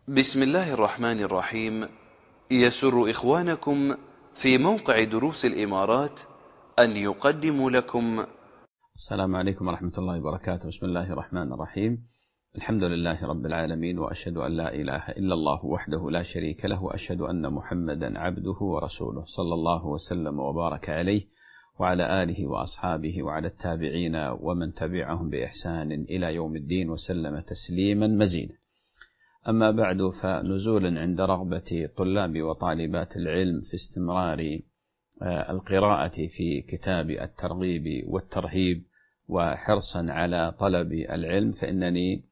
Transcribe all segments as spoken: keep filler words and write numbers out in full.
بسم الله الرحمن الرحيم. يسر إخوانكم في موقع دروس الإمارات أن يقدموا لكم. السلام عليكم ورحمة الله وبركاته. بسم الله الرحمن الرحيم. الحمد لله رب العالمين، وأشهد أن لا إله إلا الله وحده لا شريك له، وأشهد أن محمدا عبده ورسوله، صلى الله وسلم وبارك عليه وعلى آله وأصحابه وعلى التابعين ومن تبعهم بإحسان إلى يوم الدين، وسلم تسليما مزيدا. أما بعد، فنزولا عند رغبة طلاب وطالبات العلم في استمرار القراءة في كتاب الترغيب والترهيب، وحرصا على طلب العلم، فإنني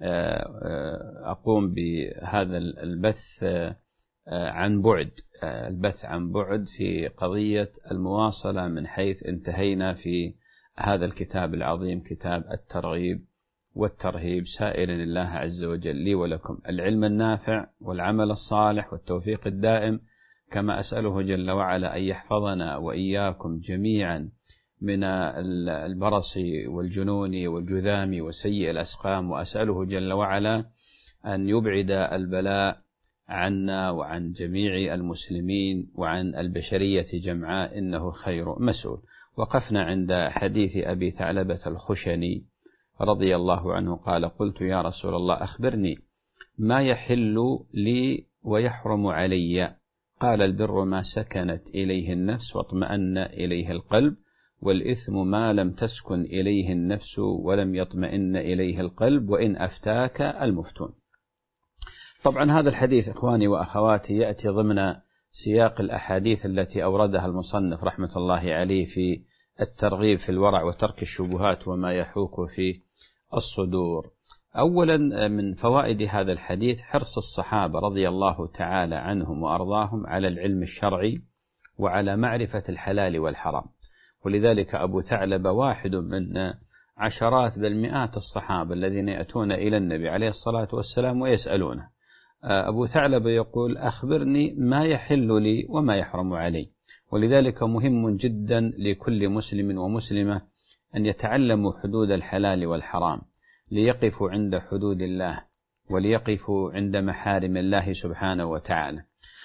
أقوم بهذا البث عن بعد البث عن بعد في قضية المواصلة من حيث انتهينا في هذا الكتاب العظيم، كتاب الترغيب والترهيب، سائلا الله عز وجل لي ولكم العلم النافع والعمل الصالح والتوفيق الدائم، كما أسأله جل وعلا أن يحفظنا وإياكم جميعا من البرص والجنون والجذام وسيء الأسقام، وأسأله جل وعلا أن يبعد البلاء عنا وعن جميع المسلمين وعن البشرية جمعاء، إنه خير مسؤول. وقفنا عند حديث أبي ثعلبة الخشني رضي الله عنه قال: قلت يا رسول الله أخبرني ما يحل لي ويحرم علي؟ قال: البر ما سكنت إليه النفس واطمأن إليه القلب، والإثم ما لم تسكن إليه النفس ولم يطمئن إليه القلب، وإن أفتاك المفتون. طبعا هذا الحديث إخواني وأخواتي يأتي ضمن سياق الأحاديث التي أوردها المصنف رحمة الله عليه في الترغيب في الورع وترك الشبهات وما يحوك في الصدور. أولا من فوائد هذا الحديث حرص الصحابة رضي الله تعالى عنهم وأرضاهم على العلم الشرعي وعلى معرفة الحلال والحرام، ولذلك أبو ثعلبة واحد من عشرات بل مئات الصحابة الذين يأتون إلى النبي عليه الصلاة والسلام ويسألونه. أبو ثعلبة يقول: أخبرني ما يحل لي وما يحرم علي. ولذلك مهم جدا لكل مسلم ومسلمة أن يتعلموا حدود الحلال والحرام، ليقفوا عند حدود الله وليقفوا عند محارم الله سبحانه وتعالى.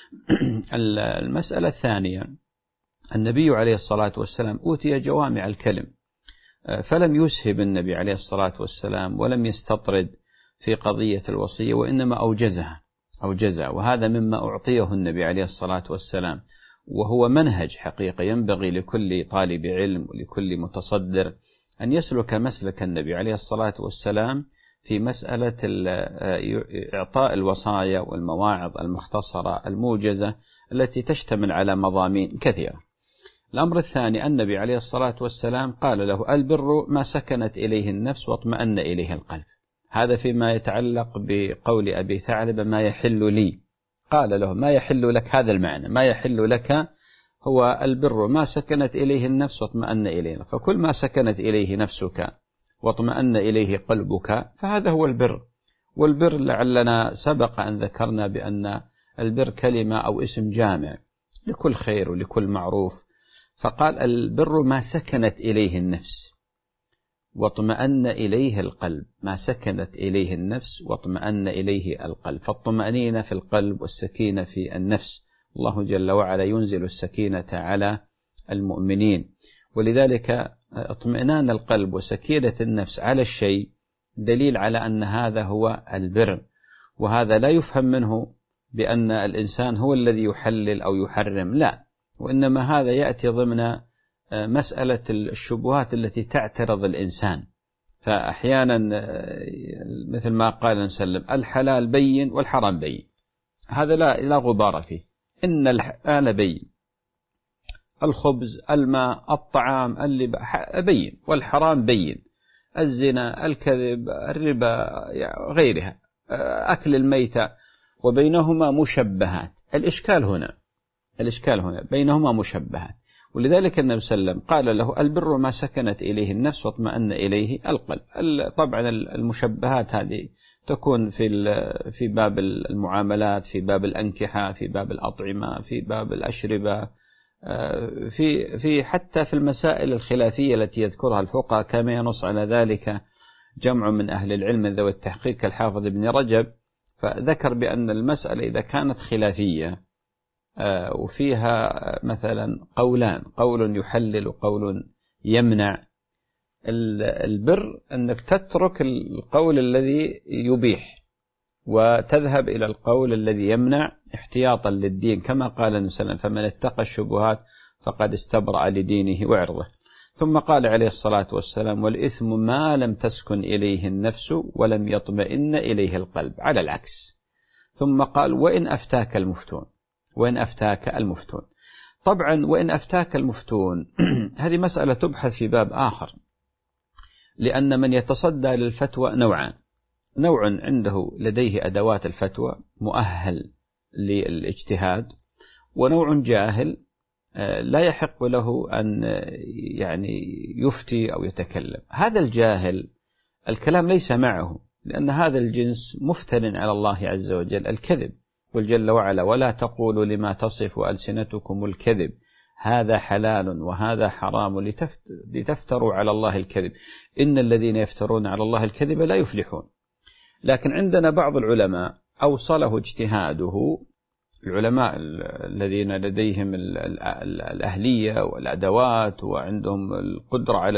المسألة الثانية: النبي عليه الصلاة والسلام أوتي جوامع الكلم، فلم يسهب النبي عليه الصلاة والسلام ولم يستطرد في قضية الوصية، وإنما أوجزها أوجزها وهذا مما أعطيه النبي عليه الصلاة والسلام، وهو منهج حقيقي ينبغي لكل طالب علم ولكل متصدر أن يسلك مسلك النبي عليه الصلاة والسلام في مسألة إعطاء الوصايا والمواعظ المختصرة الموجزة التي تشتمل على مضامين كثيرة. الأمر الثاني: النبي عليه الصلاة والسلام قال له: البر ما سكنت إليه النفس واطمأن إليه القلب. هذا فيما يتعلق بقول أبي ثعلبة ما يحل لي. قال له: ما يحل لك، هذا المعنى، ما يحل لك هو البر ما سكنت إليه النفس واطمأن إليه. فكل ما سكنت إليه نفسك واطمأن إليه قلبك فهذا هو البر. والبر لعلنا سبق أن ذكرنا بأن البر كلمة أو اسم جامع لكل خير ولكل معروف، فقال: البر ما سكنت إليه النفس واطمأن إليه القلب. ما سكنت إليه النفس واطمأن إليه القلب، فالطمأنينة في القلب والسكينة في النفس. الله جل وعلا ينزل السكينة على المؤمنين، ولذلك اطمئنان القلب وسكينة النفس على الشيء دليل على أن هذا هو البر. وهذا لا يفهم منه بأن الإنسان هو الذي يحلل أو يحرم، لا، وإنما هذا يأتي ضمن مسألة الشبهات التي تعترض الإنسان. فأحيانا مثل ما قال نسلم: الحلال بين والحرام بين، هذا لا, لا غبار فيه. إن الحلال بين، الخبز، الماء، الطعام، اللبا بين، والحرام بين، الزنا، الكذب، الربا، غيرها، أكل الميتة، وبينهما مشبهات. الإشكال هنا الإشكال هنا بينهما مشبهات. ولذلك النبي صلى الله عليه وسلم قال له: البر ما سكنت إليه النفس واطمأن إليه القلب. طبعا المشبهات هذه تكون في في باب المعاملات، في باب الأنكحة، في باب الأطعمة، في باب الأشربة، في في حتى في المسائل الخلافية التي يذكرها الفقهاء، كما ينص على ذلك جمع من أهل العلم ذوي التحقيق كالحافظ ابن رجب. فذكر بأن المسألة إذا كانت خلافية وفيها مثلا قولان، قول يحلل وقول يمنع، البر أنك تترك القول الذي يبيح وتذهب إلى القول الذي يمنع احتياطا للدين، كما قال النبي صلى الله عليه وسلم: فمن اتقى الشبهات فقد استبرأ لدينه وعرضه. ثم قال عليه الصلاة والسلام: والإثم ما لم تسكن إليه النفس ولم يطمئن إليه القلب، على العكس. ثم قال: وإن أفتاك المفتون، وإن أفتاك المفتون. طبعا وإن أفتاك المفتون هذه مسألة تبحث في باب آخر، لأن من يتصدى للفتوى نوعان: نوع عنده لديه أدوات الفتوى مؤهل للاجتهاد، ونوع جاهل لا يحق له أن يعني يفتي أو يتكلم. هذا الجاهل الكلام ليس معه، لأن هذا الجنس مفتر على الله عز وجل، الكذب، والجل وعلا: ولا تقولوا لما تصف ألسنتكم الكذب هذا حلال وهذا حرام لتفتروا على الله الكذب إن الذين يفترون على الله الكذب لا يفلحون. لكن عندنا بعض العلماء أوصله اجتهاده، العلماء الذين لديهم الأهلية والأدوات وعندهم القدرة على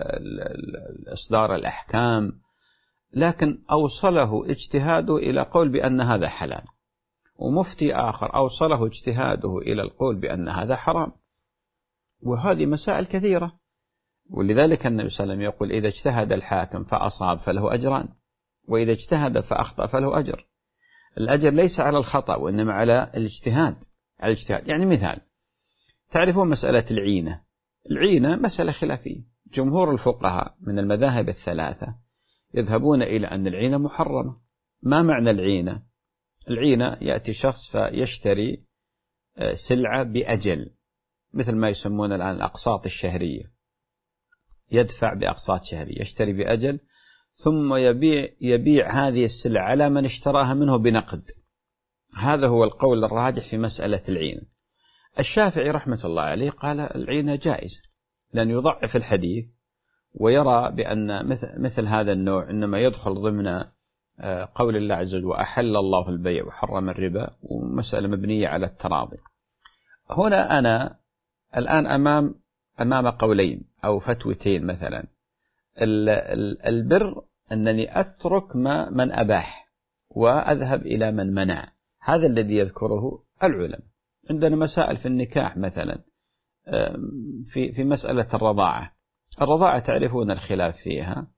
إصدار الأحكام، لكن أوصله اجتهاده إلى قول بأن هذا حلال، ومفتي آخر أوصله اجتهاده إلى القول بأن هذا حرام. وهذه مسائل كثيرة، ولذلك النبي صلى الله عليه وسلم يقول: إذا اجتهد الحاكم فأصاب فله أجران، وإذا اجتهد فأخطأ فله أجر. الأجر ليس على الخطأ وإنما على الاجتهاد، على الاجتهاد. يعني مثال، تعرفون مسألة العينة. العينة مسألة خلافية، جمهور الفقهاء من المذاهب الثلاثة يذهبون إلى أن العينة محرمة. ما معنى العينة؟ العينة يأتي شخص فيشتري سلعة بأجل، مثل ما يسمون الآن الأقساط الشهرية، يدفع بأقساط شهرية، يشتري بأجل، ثم يبيع يبيع هذه السلعة على من اشتراها منه بنقد. هذا هو القول الراجح في مسألة العينة. الشافعي رحمة الله عليه قال العينة جائزة، لأن يضعف الحديث ويرى بأن مثل, مثل هذا النوع إنما يدخل ضمن قول الله عز وجل: وأحل الله البيع وحرم الربا، ومسألة مبنية على التراضي. هنا أنا الآن أمام أمام قولين أو فتوتين. مثلا البر أنني أترك ما من أباح وأذهب إلى من منع، هذا الذي يذكره العلماء. عندنا مسائل في النكاح مثلا، في في مسألة الرضاعة. الرضاعة تعرفون الخلاف فيها،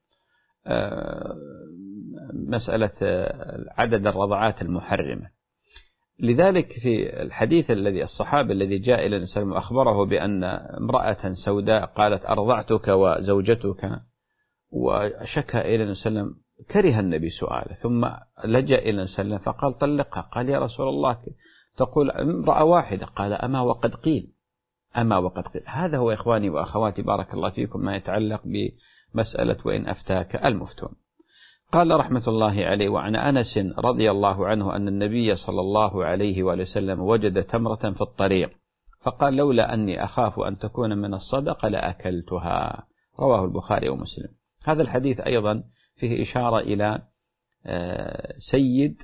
مسألة عدد الرضعات المحرمة. لذلك في الحديث الذي الصحابي الذي جاء إلى النبي صلى الله عليه وسلم وأخبره بأن امرأة سوداء قالت: أرضعتك وزوجتك، وشكى إلى النبي صلى الله عليه وسلم، كره النبي سؤاله، ثم لجأ إلى النبي صلى الله عليه وسلم فقال: طلقها. قال: يا رسول الله تقول امرأة واحدة. قال: أما وقد قيل، أما وقد قيل. هذا هو إخواني وأخواتي بارك الله فيكم ما يتعلق بمسألة وإن أفتاك المفتون. قال رحمة الله عليه: وعن أنس رضي الله عنه أن النبي صلى الله عليه وآله وسلم وجد تمرة في الطريق فقال: لولا أني أخاف أن تكون من الصدقة لأكلتها. رواه البخاري ومسلم. هذا الحديث أيضا فيه إشارة إلى سيد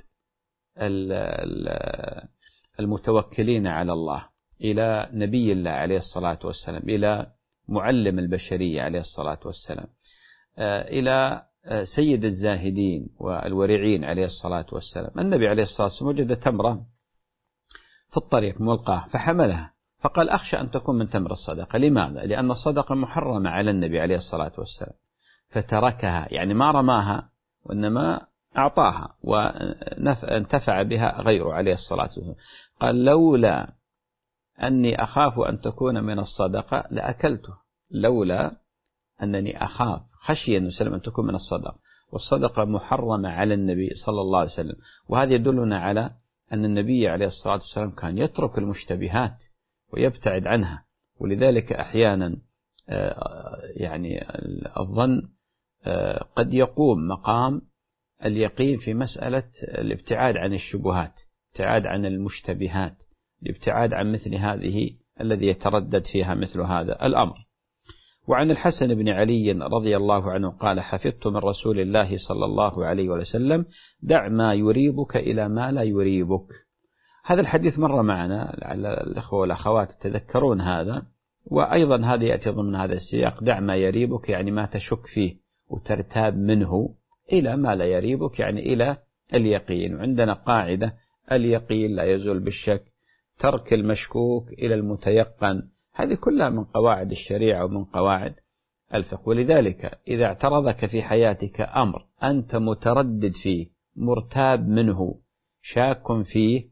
المتوكلين على الله، إلى نبي الله عليه الصلاة والسلام، إلى معلم البشرية عليه الصلاة والسلام، إلى سيد الزاهدين والورعين عليه الصلاة والسلام. النبي عليه الصلاة والسلام وجد تمرة في الطريق ملقاة فحملها، فقال: أخشى أن تكون من تمر الصدقة. لماذا؟ لأن الصدقة محرمة على النبي عليه الصلاة والسلام، فتركها، يعني ما رماها وإنما أعطاها وانتفع بها غيره عليه الصلاة والسلام. قال: لولا أني أخاف أن تكون من الصدقة لأكلته. لولا أنني أخاف، خشية النبي صلى الله عليه وسلم أن تكون من الصدقة، والصدقة محرمة على النبي صلى الله عليه وسلم. وهذا يدلنا على أن النبي عليه الصلاة والسلام كان يترك المشتبهات ويبتعد عنها. ولذلك أحيانا يعني الظن قد يقوم مقام اليقين في مسألة الابتعاد عن الشبهات، الابتعاد عن المشتبهات، الابتعاد عن مثل هذه الذي يتردد فيها مثل هذا الأمر. وعن الحسن بن علي رضي الله عنه قال حفظت من رسول الله صلى الله عليه وسلم دع ما يريبك إلى ما لا يريبك. هذا الحديث مر معنا، لعل الأخوة والأخوات تذكرون هذا، وأيضا هذا يأتي ضمن هذا السياق، دع ما يريبك يعني ما تشك فيه وترتاب منه، إلى ما لا يريبك يعني إلى اليقين. وعندنا قاعدة اليقين لا يزول بالشك، ترك المشكوك إلى المتيقن، هذه كلها من قواعد الشريعة ومن قواعد الفقه. ولذلك إذا اعترضك في حياتك أمر أنت متردد فيه، مرتاب منه، شاك فيه،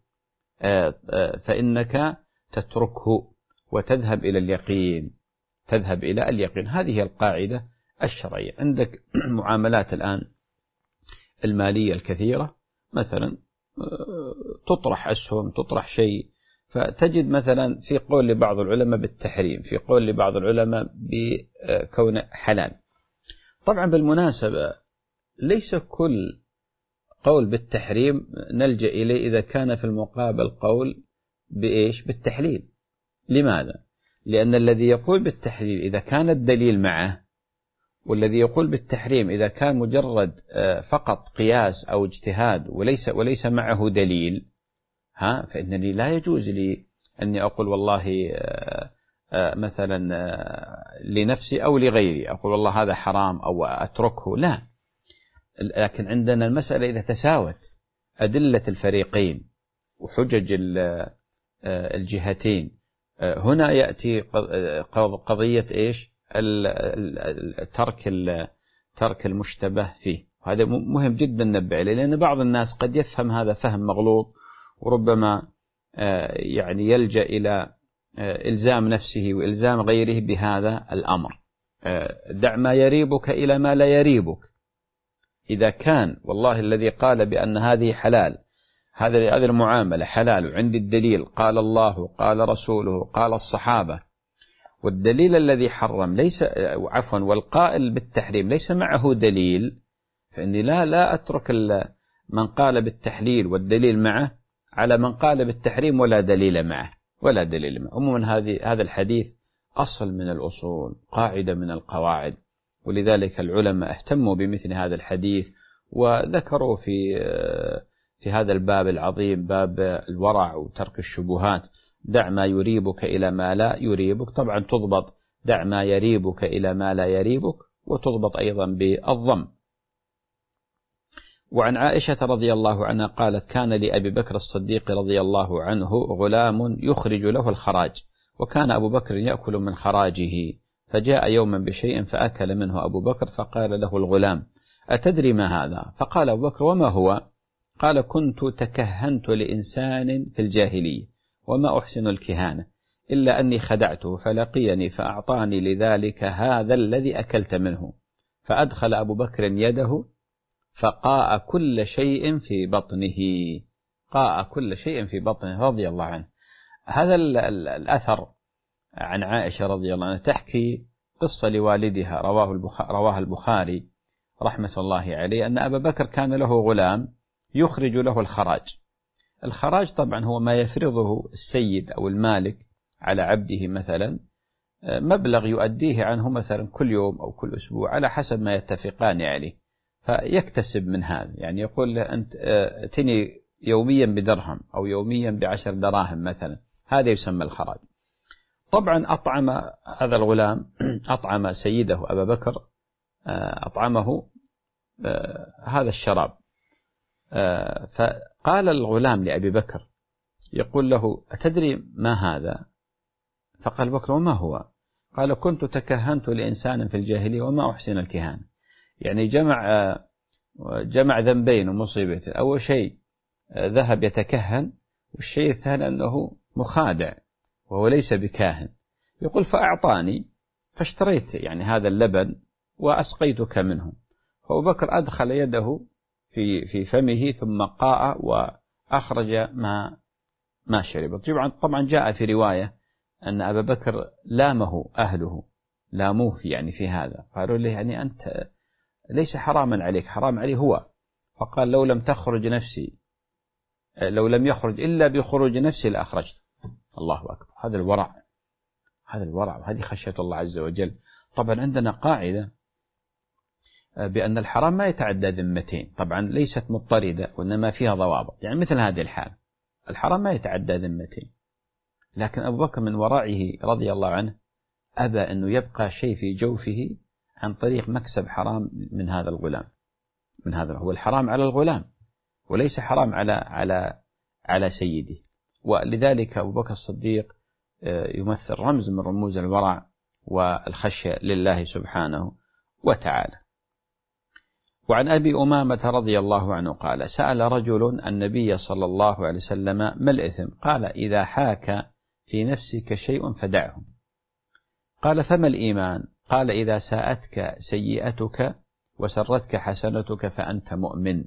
فإنك تتركه وتذهب إلى اليقين، تذهب إلى اليقين. هذه القاعدة الشرعية. عندك معاملات الآن المالية الكثيرة، مثلا تطرح أسهم، تطرح شيء، فتجد مثلا في قول لبعض العلماء بالتحريم، في قول لبعض العلماء بكون حلال. طبعا بالمناسبة ليس كل قول بالتحريم نلجأ إليه إذا كان في المقابل قول بإيش؟ بالتحليل. لماذا؟ لأن الذي يقول بالتحليل إذا كان الدليل معه، والذي يقول بالتحريم إذا كان مجرد فقط قياس أو اجتهاد وليس وليس معه دليل، ها فإنني لا يجوز لي أني أقول والله مثلا لنفسي أو لغيري، أقول والله هذا حرام أو أتركه، لا. لكن عندنا المسألة إذا تساوت أدلة الفريقين وحجج الجهتين، هنا يأتي قضية إيش؟ ترك ترك المشتبه فيه. هذا مهم جدا ننبه عليه، لأن بعض الناس قد يفهم هذا فهم مغلوط، وربما يعني يلجأ إلى إلزام نفسه وإلزام غيره بهذا الأمر. دع ما يريبك إلى ما لا يريبك. إذا كان والله الذي قال بأن هذه حلال، هذه هذه المعاملة حلال، وعندي الدليل قال الله قال رسوله قال الصحابة، والدليل الذي حرم ليس عفوا والقائل بالتحريم ليس معه دليل، فإني لا لا أترك من قال بالتحليل والدليل معه على من قال بالتحريم ولا دليل معه ولا دليل معه. عموما هذه هذا الحديث أصل من الأصول، قاعدة من القواعد، ولذلك العلماء اهتموا بمثل هذا الحديث وذكروا في في هذا الباب العظيم، باب الورع وترك الشبهات، دع ما يريبك إلى ما لا يريبك. طبعا تضبط دع ما يريبك إلى ما لا يريبك، وتضبط أيضا بالضم. وعن عائشة رضي الله عنها قالت كان لأبي بكر الصديق رضي الله عنه غلام يخرج له الخراج، وكان أبو بكر يأكل من خراجه، فجاء يوما بشيء فأكل منه أبو بكر، فقال له الغلام أتدري ما هذا؟ فقال أبو بكر وما هو؟ قال كنت تكهنت لإنسان في الجاهلية وما أحسن الكهانة إلا أني خدعته فلقيني فأعطاني لذلك هذا الذي أكلت منه. فأدخل أبو بكر يده فقاء كل شيء في بطنه، قاء كل شيء في بطنه رضي الله عنه. هذا الأثر عن عائشة رضي الله عنها تحكي قصة لوالدها رواه البخاري, رواه البخاري رحمة الله عليه، أن أبا بكر كان له غلام يخرج له الخراج. الخراج طبعا هو ما يفرضه السيد أو المالك على عبده، مثلا مبلغ يؤديه عنه مثلا كل يوم أو كل أسبوع على حسب ما يتفقان عليه، فيكتسب من هذا، يعني يقول له أنت اتني يوميا بدرهم أو يوميا بعشر دراهم مثلا، هذا يسمى الخراج. طبعا أطعم هذا الغلام أطعم سيده أبا بكر، أطعمه هذا الشراب. فقال الغلام لأبي بكر يقول له أتدري ما هذا؟ فقال بكر وما هو؟ قال كنت تكهنت لإنسان في الجاهلية وما أحسن الكهانة. يعني جمع جمع ذنبين ومصيبتين، أول شيء ذهب يتكهن، والشيء الثاني أنه مخادع وهو ليس بكاهن. يقول فأعطاني فاشتريت يعني هذا اللبن وأسقيتك منه. فأبو بكر أدخل يده في في فمه ثم قاء وأخرج ما ما شرب. طبعا جاء في رواية أن أبا بكر لامه أهله، لاموه في يعني في هذا، قالوا له يعني أنت ليس حراما عليك، حرام عليه هو. فقال لو لم تخرج نفسي لو لم يخرج إلا بخروج نفسي لأخرجت. الله أكبر، هذا الورع، هذا الورع وهذه خشية الله عز وجل. طبعا عندنا قاعدة بأن الحرام ما يتعدى ذمتين، طبعا ليست مضطردة وإنما فيها ضوابط. يعني مثل هذه الحالة الحرام ما يتعدى ذمتين، لكن أبو بكر من ورعه رضي الله عنه أبى أنه يبقى شيء في جوفه عن طريق مكسب حرام من هذا الغلام. من هذا هو الحرام على الغلام وليس حرام على على على سيده. ولذلك أبو بكر الصديق يمثل رمز من رموز الورع والخشية لله سبحانه وتعالى. وعن أبي أمامة رضي الله عنه قال: سأل رجل النبي صلى الله عليه وسلم: ما الإثم؟ قال: إذا حاك في نفسك شيء فدعه. قال: فما الإيمان؟ قال: إذا ساءتك سيئتك وسرتك حسنتك فأنت مؤمن.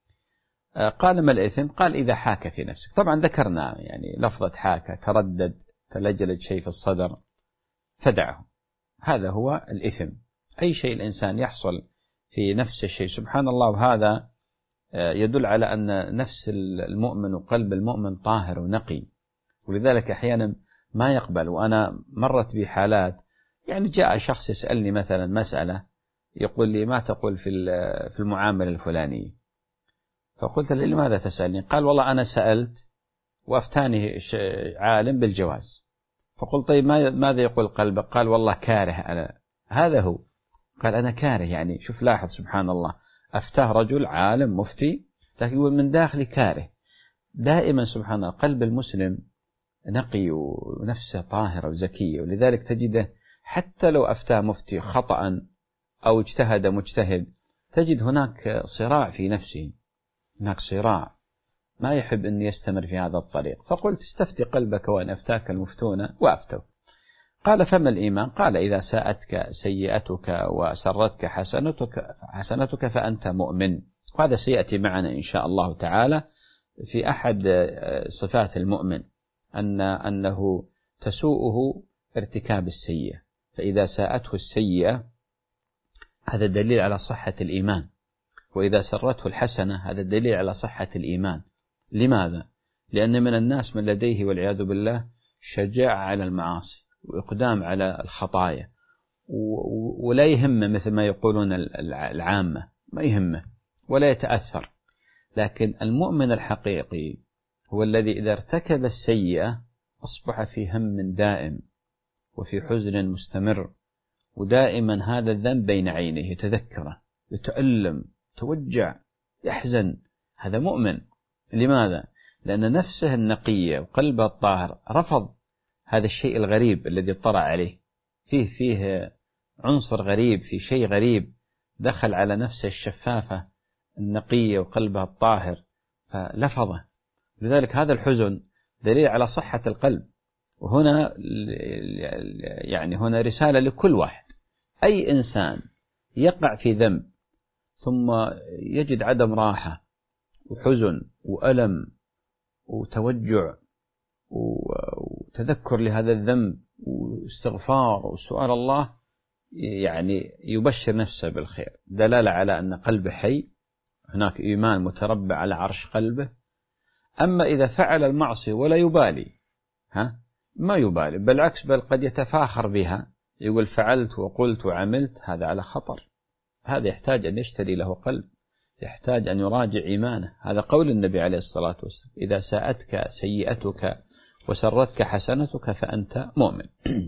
قال: ما الإثم؟ قال: إذا حاك في نفسك. طبعا ذكرنا يعني لفظة حاك، تردد، تلجلج شيء في الصدر، فدعه. هذا هو الإثم، أي شيء الإنسان يحصل في نفس الشيء. سبحان الله، وهذا يدل على أن نفس المؤمن وقلب المؤمن طاهر ونقي، ولذلك أحيانا ما يقبل. وأنا مرت بي حالات، يعني جاء شخص يسألني مثلا مسألة، يقول لي: ما تقول في في المعاملة الفلانية؟ فقلت له: لماذا تسألني؟ قال: والله أنا سألت وأفتاني عالم بالجواز. فقلت: طيب ماذا يقول قلبك؟ قال: والله كاره أنا. هذا هو، قال: أنا كاره. يعني شوف، لاحظ سبحان الله، أفتاه رجل عالم مفتي لكن يقول من داخلي كاره. دائما سبحان الله قلب المسلم نقي ونفسه طاهرة وزكية، ولذلك تجده حتى لو أفتاه مفتي خطأ أو اجتهد مجتهد، تجد هناك صراع في نفسه، هناك صراع، ما يحب أن يستمر في هذا الطريق. فقلت: استفتي قلبك وأن أفتاك المفتون وأفتوا. قال: فما الإيمان؟ قال: إذا ساءتك سيئتك وسرتك حسنتك حسنتك فأنت مؤمن. وهذا سيأتي معنا إن شاء الله تعالى في أحد صفات المؤمن، أن أنه تسوءه ارتكاب السيئة، فإذا ساءته السيئة هذا دليل على صحة الإيمان، وإذا سرته الحسنة هذا دليل على صحة الإيمان. لماذا؟ لأن من الناس من لديه والعياذ بالله شجاعة على المعاصي وإقدام على الخطايا، ولا يهمه مثل ما يقولون العامة، ما يهمه ولا يتأثر. لكن المؤمن الحقيقي هو الذي إذا ارتكب السيئة أصبح في هم دائم وفي حزن مستمر، ودائما هذا الذنب بين عينيه، يتذكره، يتألم، يتوجع، يحزن. هذا مؤمن. لماذا؟ لأن نفسه النقية وقلبه الطاهر رفض هذا الشيء الغريب الذي طرأ عليه، فيه فيه عنصر غريب، في شيء غريب دخل على نفسه الشفافة النقية وقلبها الطاهر فلفظه. لذلك هذا الحزن دليل على صحة القلب. وهنا يعني هنا رسالة لكل واحد، أي إنسان يقع في ذنب ثم يجد عدم راحة وحزن وألم وتوجع وتذكر لهذا الذنب واستغفار وسؤال الله، يعني يبشر نفسه بالخير، دلالة على أن قلبه حي، هناك إيمان متربع على عرش قلبه. أما إذا فعل المعصية ولا يبالي، ها ما يبالي، بالعكس بل قد يتفاخر بها، يقول فعلت وقلت وعملت، هذا على خطر. هذا يحتاج أن يشتري له قلب، يحتاج أن يراجع إيمانه. هذا قول النبي عليه الصلاة والسلام: إذا ساءتك سيئتك وسرتك حسنتك فأنت مؤمن.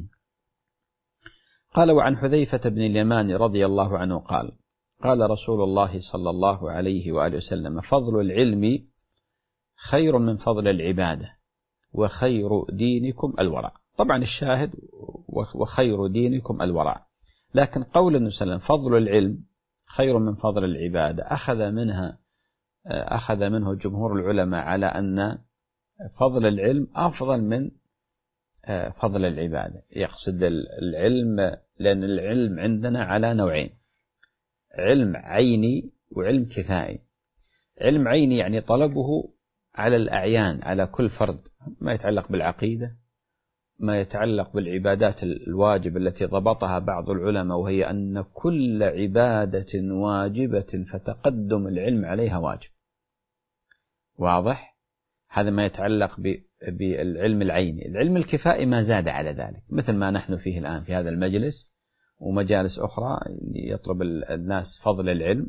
قال: وعن حذيفة بن اليمان رضي الله عنه قال: قال رسول الله صلى الله عليه وآله وسلم: فضل العلم خير من فضل العبادة، وخير دينكم الورع. طبعا الشاهد وخير دينكم الورع، لكن قول النبي صلى الله عليه وسلم فضل العلم خير من فضل العبادة أخذ منها أخذ منه جمهور العلماء على أن فضل العلم أفضل من فضل العبادة. يقصد العلم، لأن العلم عندنا على نوعين: علم عيني وعلم كفائي. علم عيني يعني طلبه على الأعيان، على كل فرد، ما يتعلق بالعقيدة، ما يتعلق بالعبادات الواجب التي ضبطها بعض العلماء، وهي أن كل عبادة واجبة فتقدم العلم عليها واجب. واضح؟ هذا ما يتعلق بالعلم العيني. العلم الكفائي ما زاد على ذلك، مثل ما نحن فيه الآن في هذا المجلس، ومجالس أخرى يطلب الناس فضل العلم،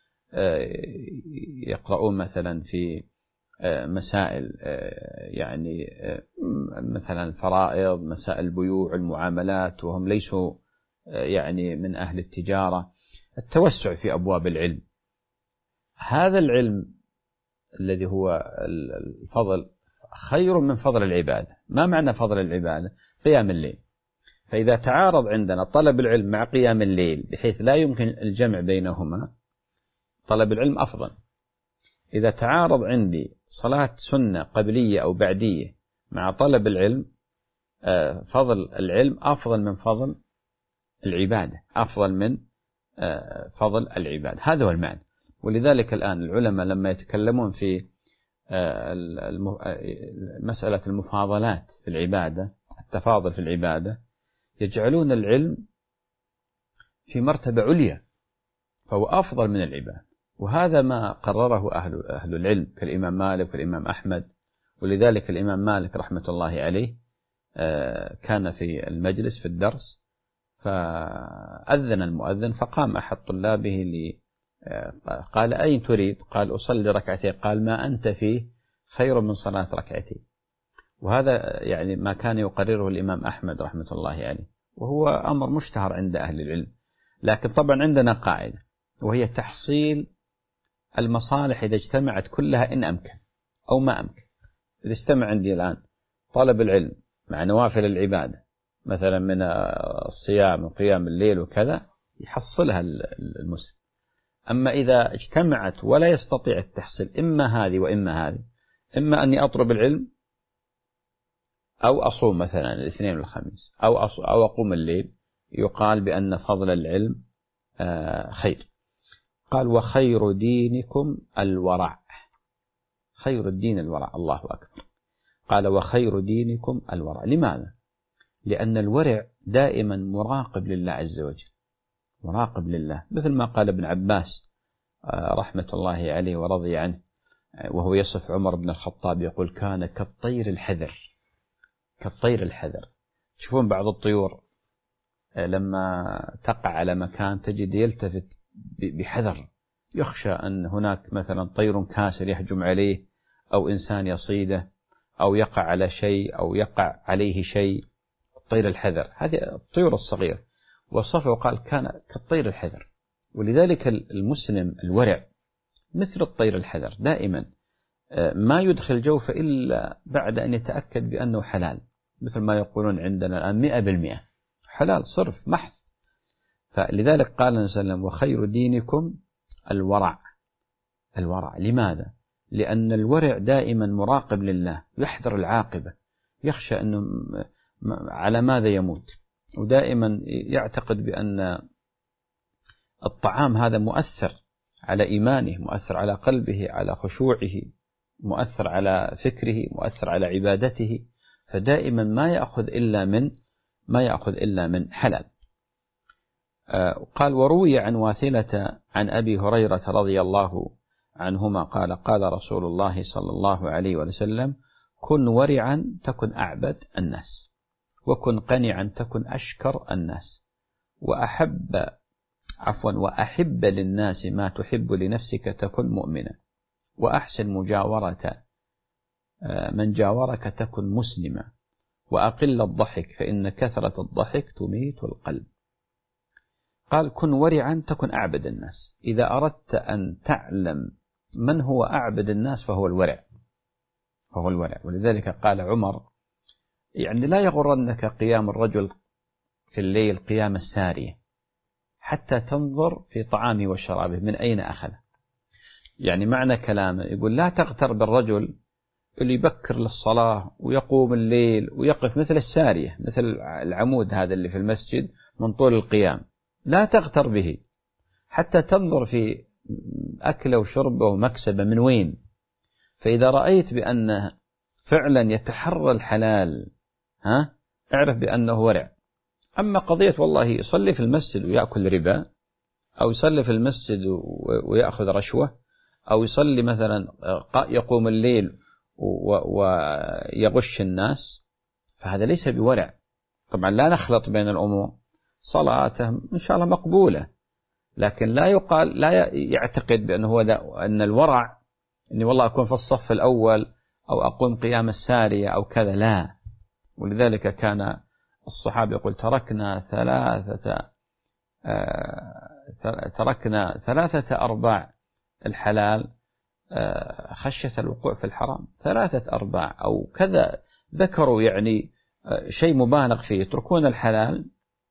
يقرؤون مثلا في مسائل يعني مثلا الفرائض، مسائل البيوع، المعاملات، وهم ليسوا يعني من أهل التجارة. التوسع في أبواب العلم، هذا العلم الذي هو الفضل خير من فضل العبادة. ما معنى فضل العبادة؟ قيام الليل. فإذا تعارض عندنا طلب العلم مع قيام الليل بحيث لا يمكن الجمع بينهما، طلب العلم أفضل. إذا تعارض عندي صلاة سنة قبلية أو بعدية مع طلب العلم، فضل العلم أفضل من فضل العبادة، أفضل من فضل العبادة. هذا هو المعنى. ولذلك الآن العلماء لما يتكلمون في مسألة المفاضلات في العبادة، التفاضل في العبادة، يجعلون العلم في مرتبة عليا، فهو أفضل من العبادة. وهذا ما قرره أهل, أهل العلم كالإمام مالك والإمام أحمد. ولذلك الإمام مالك رحمة الله عليه كان في المجلس في الدرس، فأذن المؤذن، فقام أحد طلابه لي قال: أين تريد؟ قال: أصلي ركعتين. قال: ما أنت فيه خير من صلاة ركعتين. وهذا يعني ما كان يقرره الإمام أحمد رحمة الله عليه، وهو أمر مشتهر عند أهل العلم. لكن طبعا عندنا قاعدة، وهي تحصيل المصالح إذا اجتمعت كلها إن أمكن أو ما أمكن. إذا استمع عندي الآن طلب العلم مع نوافل العبادة مثلا من الصيام وقيام الليل وكذا، يحصلها المسلم. أما إذا اجتمعت ولا يستطيع التحصيل، إما هذه وإما هذه، إما أني أطلب العلم أو أصوم مثلا الاثنين والخميس أو أو أقوم الليل، يقال بأن فضل العلم خير. قال: وخير دينكم الورع. خير الدين الورع. الله أكبر. قال: وخير دينكم الورع. لماذا؟ لأن الورع دائما مراقب لله عز وجل، مراقب لله، مثل ما قال ابن عباس رحمة الله عليه ورضي عنه وهو يصف عمر بن الخطاب، يقول: كان كالطير الحذر. كالطير الحذر. تشوفون بعض الطيور لما تقع على مكان تجد يلتفت بحذر، يخشى أن هناك مثلا طير كاسر يهجم عليه، أو إنسان يصيده، أو يقع على شيء، أو يقع عليه شيء. الطير الحذر هذه الطيور الصغيرة، وصفه قال: كان كالطير الحذر. ولذلك المسلم الورع مثل الطير الحذر، دائما ما يدخل جوفه إلا بعد أن يتأكد بأنه حلال، مثل ما يقولون عندنا الآن مئة بالمئة حلال صرف محض. فلذلك قال النبي صلى الله عليه وسلم: وخير دينكم الورع. الورع. لماذا؟ لأن الورع دائما مراقب لله، يحذر العاقبة، يخشى أنه على ماذا يموت، ودائما يعتقد بأن الطعام هذا مؤثر على إيمانه، مؤثر على قلبه، على خشوعه، مؤثر على فكره، مؤثر على عبادته، فدائما ما يأخذ إلا من ما يأخذ إلا من حلال. قال: وروي عن واثلة عن أبي هريرة رضي الله عنهما قال: قال رسول الله صلى الله عليه وسلم: كن ورعا تكن أعبد الناس، وكن قنعا تكن أشكر الناس، وأحب عفوا وأحب للناس ما تحب لنفسك تكن مؤمنا، وأحسن مجاورة من جاورك تكن مسلما، وأقل الضحك فإن كثرة الضحك تميت القلب. قال: كن ورعا تكن أعبد الناس. إذا أردت أن تعلم من هو أعبد الناس فهو الورع، فهو الورع. ولذلك قال عمر: يعني لا يغرنك قيام الرجل في الليل قيام السارية حتى تنظر في طعامه وشرابه من أين أخذ. يعني معنى كلامه يقول: لا تغتر بالرجل اللي يبكر للصلاة ويقوم الليل ويقف مثل السارية، مثل العمود هذا اللي في المسجد من طول القيام، لا تغتر به حتى تنظر في أكله وشربه ومكسبه من وين. فإذا رأيت بأنه فعلا يتحرى الحلال، ها اعرف بأنه ورع. أما قضية والله يصلي في المسجد ويأكل ربا، أو يصلي في المسجد ويأخذ رشوة، أو يصلي مثلا يقوم الليل ويغش الناس، فهذا ليس بورع. طبعا لا نخلط بين الأمور، صلاته إن شاء الله مقبولة، لكن لا يقال لا يعتقد بأنه هو أن الورع أني والله أكون في الصف الأول أو أقوم قيام السارية أو كذا، لا. ولذلك كان الصحابة يقول تركنا ثلاثة آه تركنا ثلاثة أرباع الحلال آه خشية الوقوع في الحرام، ثلاثة أرباع أو كذا، ذكروا يعني آه شيء مبالغ فيه، يتركون الحلال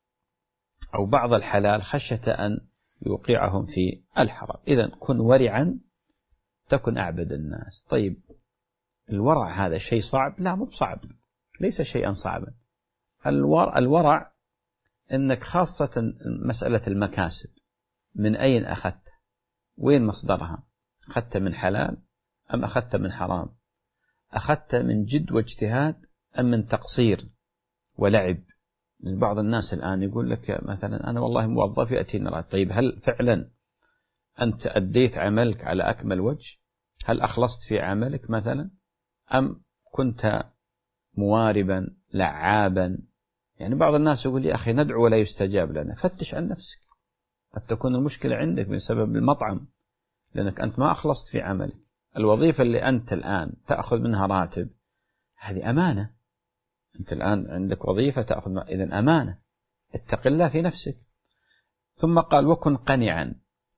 أو بعض الحلال خشية أن يوقعهم في الحرام. إذن كن ورعا تكن أعبد الناس. طيب الورع هذا شيء صعب؟ لا، مو صعب، ليس شيئا صعبا. الورع, الورع أنك خاصة مسألة المكاسب، من أين أخذت؟ وين مصدرها؟ أخذت من حلال أم أخذت من حرام؟ أخذت من جد واجتهاد أم من تقصير ولعب؟ بعض الناس الآن يقول لك مثلا أنا والله موظف يأتيني راتب. طيب هل فعلا أنت أديت عملك على أكمل وجه؟ هل أخلصت في عملك مثلا؟ أم كنت مواربا لعابا؟ يعني بعض الناس يقول لي أخي ندعو ولا يستجاب لنا. فتش عن نفسك، قد تكون المشكلة عندك بسبب المطعم، لأنك أنت ما أخلصت في عملك. الوظيفة اللي أنت الآن تأخذ منها راتب هذه أمانة، أنت الآن عندك وظيفة تأخذ منها، إذن أمانة، اتق الله في نفسك. ثم قال وكن قنعا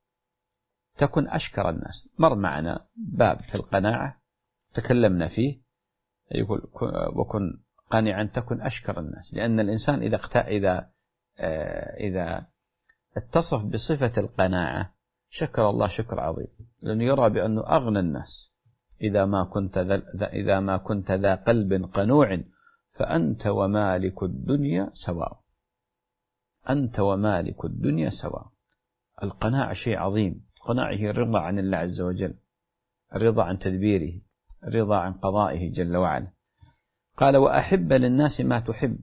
تكن أشكر الناس. مر معنا باب في القناعة تكلمنا فيه، يقول وكن قنعا تكن أشكر الناس، لأن الإنسان إذا إذا إذا اتصف بصفة القناعة شكر الله شكر عظيم، لأنه يرى بأنه أغنى الناس. إذا ما كنت ذا إذا ما كنت ذا قلب قنوع فأنت ومالك الدنيا سواء، أنت ومالك الدنيا سواء. القناعة شيء عظيم. القناعة هي الرضا عن الله عز وجل، الرضا عن تدبيره، الرضا عن قضائه جل وعلا. قال وأحب للناس ما تحب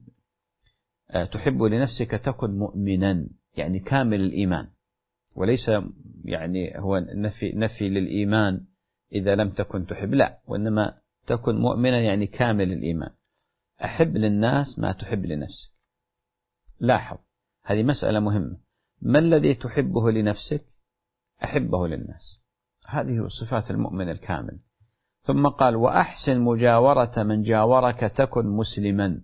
تحب لنفسك تكن مؤمنا، يعني كامل الإيمان، وليس يعني هو نفي, نفي للإيمان إذا لم تكن تحب، لا، وإنما تكن مؤمنا يعني كامل الإيمان. أحب للناس ما تحب لنفسك. لاحظ هذه مسألة مهمة، ما الذي تحبه لنفسك أحبه للناس، هذه صفات المؤمن الكامل. ثم قال وأحسن مجاورة من جاورك تكن مسلما،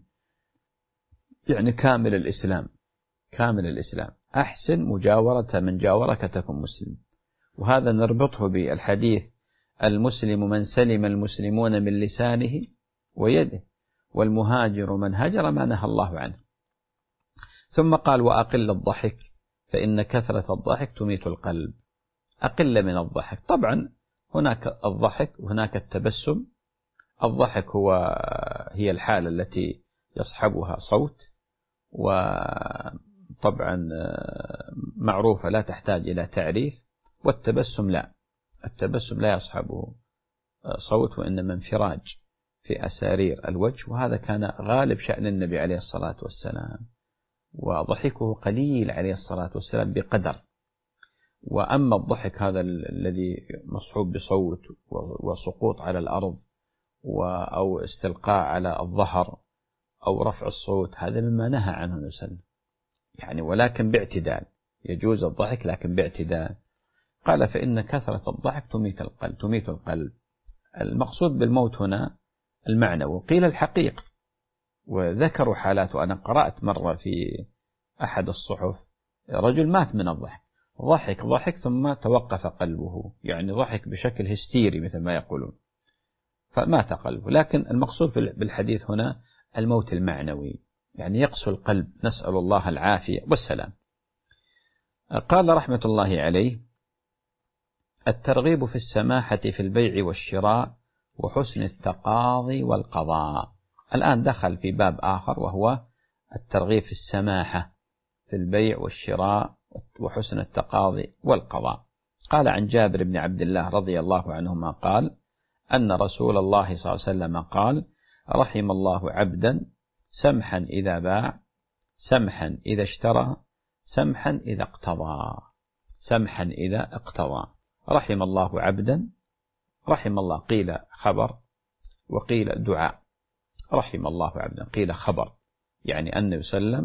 يعني كامل الإسلام، كامل الإسلام. أحسن مجاورة من جاورك تكن مسلم. وهذا نربطه بالحديث المسلم من سلم المسلمون من لسانه ويده، والمهاجر من هجر ما نهى الله عنه. ثم قال وأقل الضحك فإن كثرة الضحك تميت القلب. أقل من الضحك. طبعا هناك الضحك وهناك التبسم. الضحك هو هي الحالة التي يصحبها صوت، وطبعا معروفة لا تحتاج إلى تعريف. والتبسم لا، التبسم لا يصحبه صوت، وإنما انفراج في أسارير الوجه، وهذا كان غالب شأن النبي عليه الصلاة والسلام، وضحكه قليل عليه الصلاة والسلام بقدر. وأما الضحك هذا الذي مصحوب بصوت وسقوط على الأرض أو استلقاء على الظهر أو رفع الصوت، هذا مما نهى عنه النبي، يعني ولكن باعتدال، يجوز الضحك لكن باعتدال. قال فإن كثرة الضحك تميت القلب تميت القلب. المقصود بالموت هنا المعنى، وقيل الحقيقة، وذكروا حالات. وأنا قرأت مرة في أحد الصحف رجل مات من الضحك، ضحك ضحك ثم توقف قلبه، يعني ضحك بشكل هستيري مثل ما يقولون، فمات قلبه. لكن المقصود بالحديث هنا الموت المعنوي، يعني يقسو القلب، نسأل الله العافية والسلام. قال رحمة الله عليه الترغيب في السماحة في البيع والشراء وحسن التقاضي والقضاء. الآن دخل في باب آخر وهو الترغيب في السماحة في البيع والشراء وحسن التقاضي والقضاء. قال عن جابر بن عبد الله رضي الله عنهما قال أن رسول الله صلى الله عليه وسلم قال رحم الله عبدا سمحا إذا باع سمحا إذا اشترى سمحا إذا اقتضى سمحا إذا اقتضى. رحم الله عبدا، رحم الله قيل خبر وقيل دعاء. رحم الله عبدا قيل خبر، يعني النبي صلى الله عليه وسلم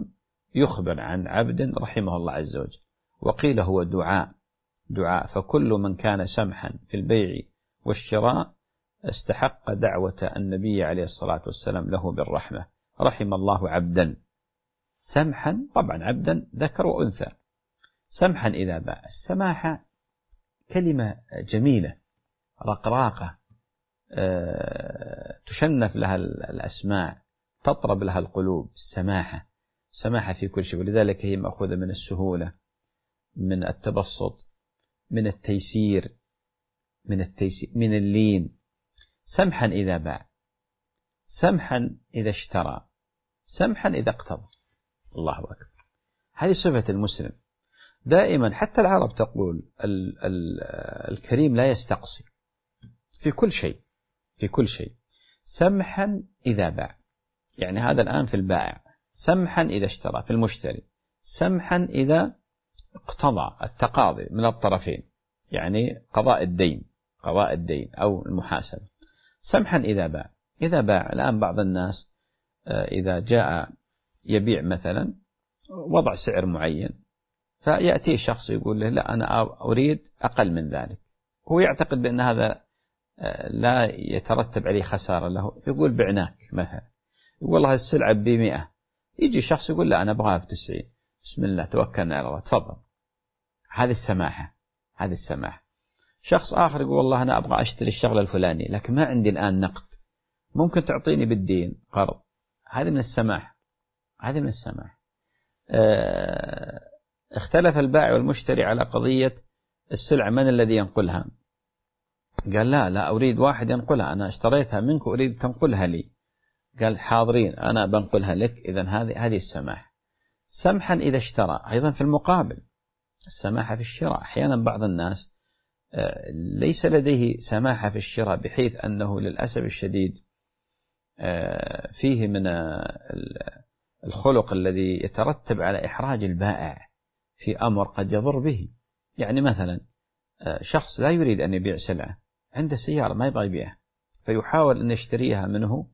يخبر عن عبد رحمه الله عز وجل. وقيل هو دعاء دعاء فكل من كان سمحا في البيع والشراء استحق دعوة النبي عليه الصلاة والسلام له بالرحمة. رحم الله عبدا سمحا، طبعا عبدا ذكر وأنثى، سمحا إذا باع. السماحة كلمة جميلة رقراقة، أه تشنف لها الأسماع، تطرب لها القلوب. السماحة سماحة في كل شيء، ولذلك هي مأخوذة من السهولة، من التبسط، من التيسير، من التيسير من اللين. سمحا إذا باع، سمحا إذا اشترى، سمحا إذا اقتضى. الله أكبر. هذه صفة المسلم دائما. حتى العرب تقول ال ال الكريم لا يستقصي في كل شيء، في كل شيء. سمحا إذا باع، يعني هذا الآن في البائع. سمحا إذا اشترى في المشتري. سمحا إذا اقتضى، التقاضي من الطرفين، يعني قضاء الدين، قضاء الدين أو المحاسبة. سمحا إذا باع. إذا باع الآن بعض الناس إذا جاء يبيع مثلا وضع سعر معين، فيأتي شخص يقول له لا أنا أريد أقل من ذلك، هو يعتقد بأن هذا لا يترتب عليه خسارة له، يقول بعناك مثلا، يقول والله السلعة بمئة، يجي شخص يقول لا أنا أبغاها بتسعين، بسم الله توكلنا على الله تفضل. هذه السماحة، هذه السماحة. شخص آخر يقول والله أنا أبغى أشتري الشغلة الفلانية لكن ما عندي الآن نقد، ممكن تعطيني بالدين قرض. هذه من السماحة، هذه من السماحة. اه اختلف البائع والمشتري على قضية السلعة من الذي ينقلها. قال لا لا أريد واحد ينقلها، أنا اشتريتها منك أريد تنقلها لي. قال حاضرين أنا بنقلها لك. إذن هذه هذه السماحة. سمحا إذا اشترى، أيضا في المقابل السماحة في الشراء. أحيانا بعض الناس ليس لديه سماحة في الشراء بحيث أنه للأسف الشديد فيه من الخلق الذي يترتب على إحراج البائع في أمر قد يضر به. يعني مثلا شخص لا يريد أن يبيع سلعة، عنده سيارة ما يبغى يبيعها، فيحاول أن يشتريها منه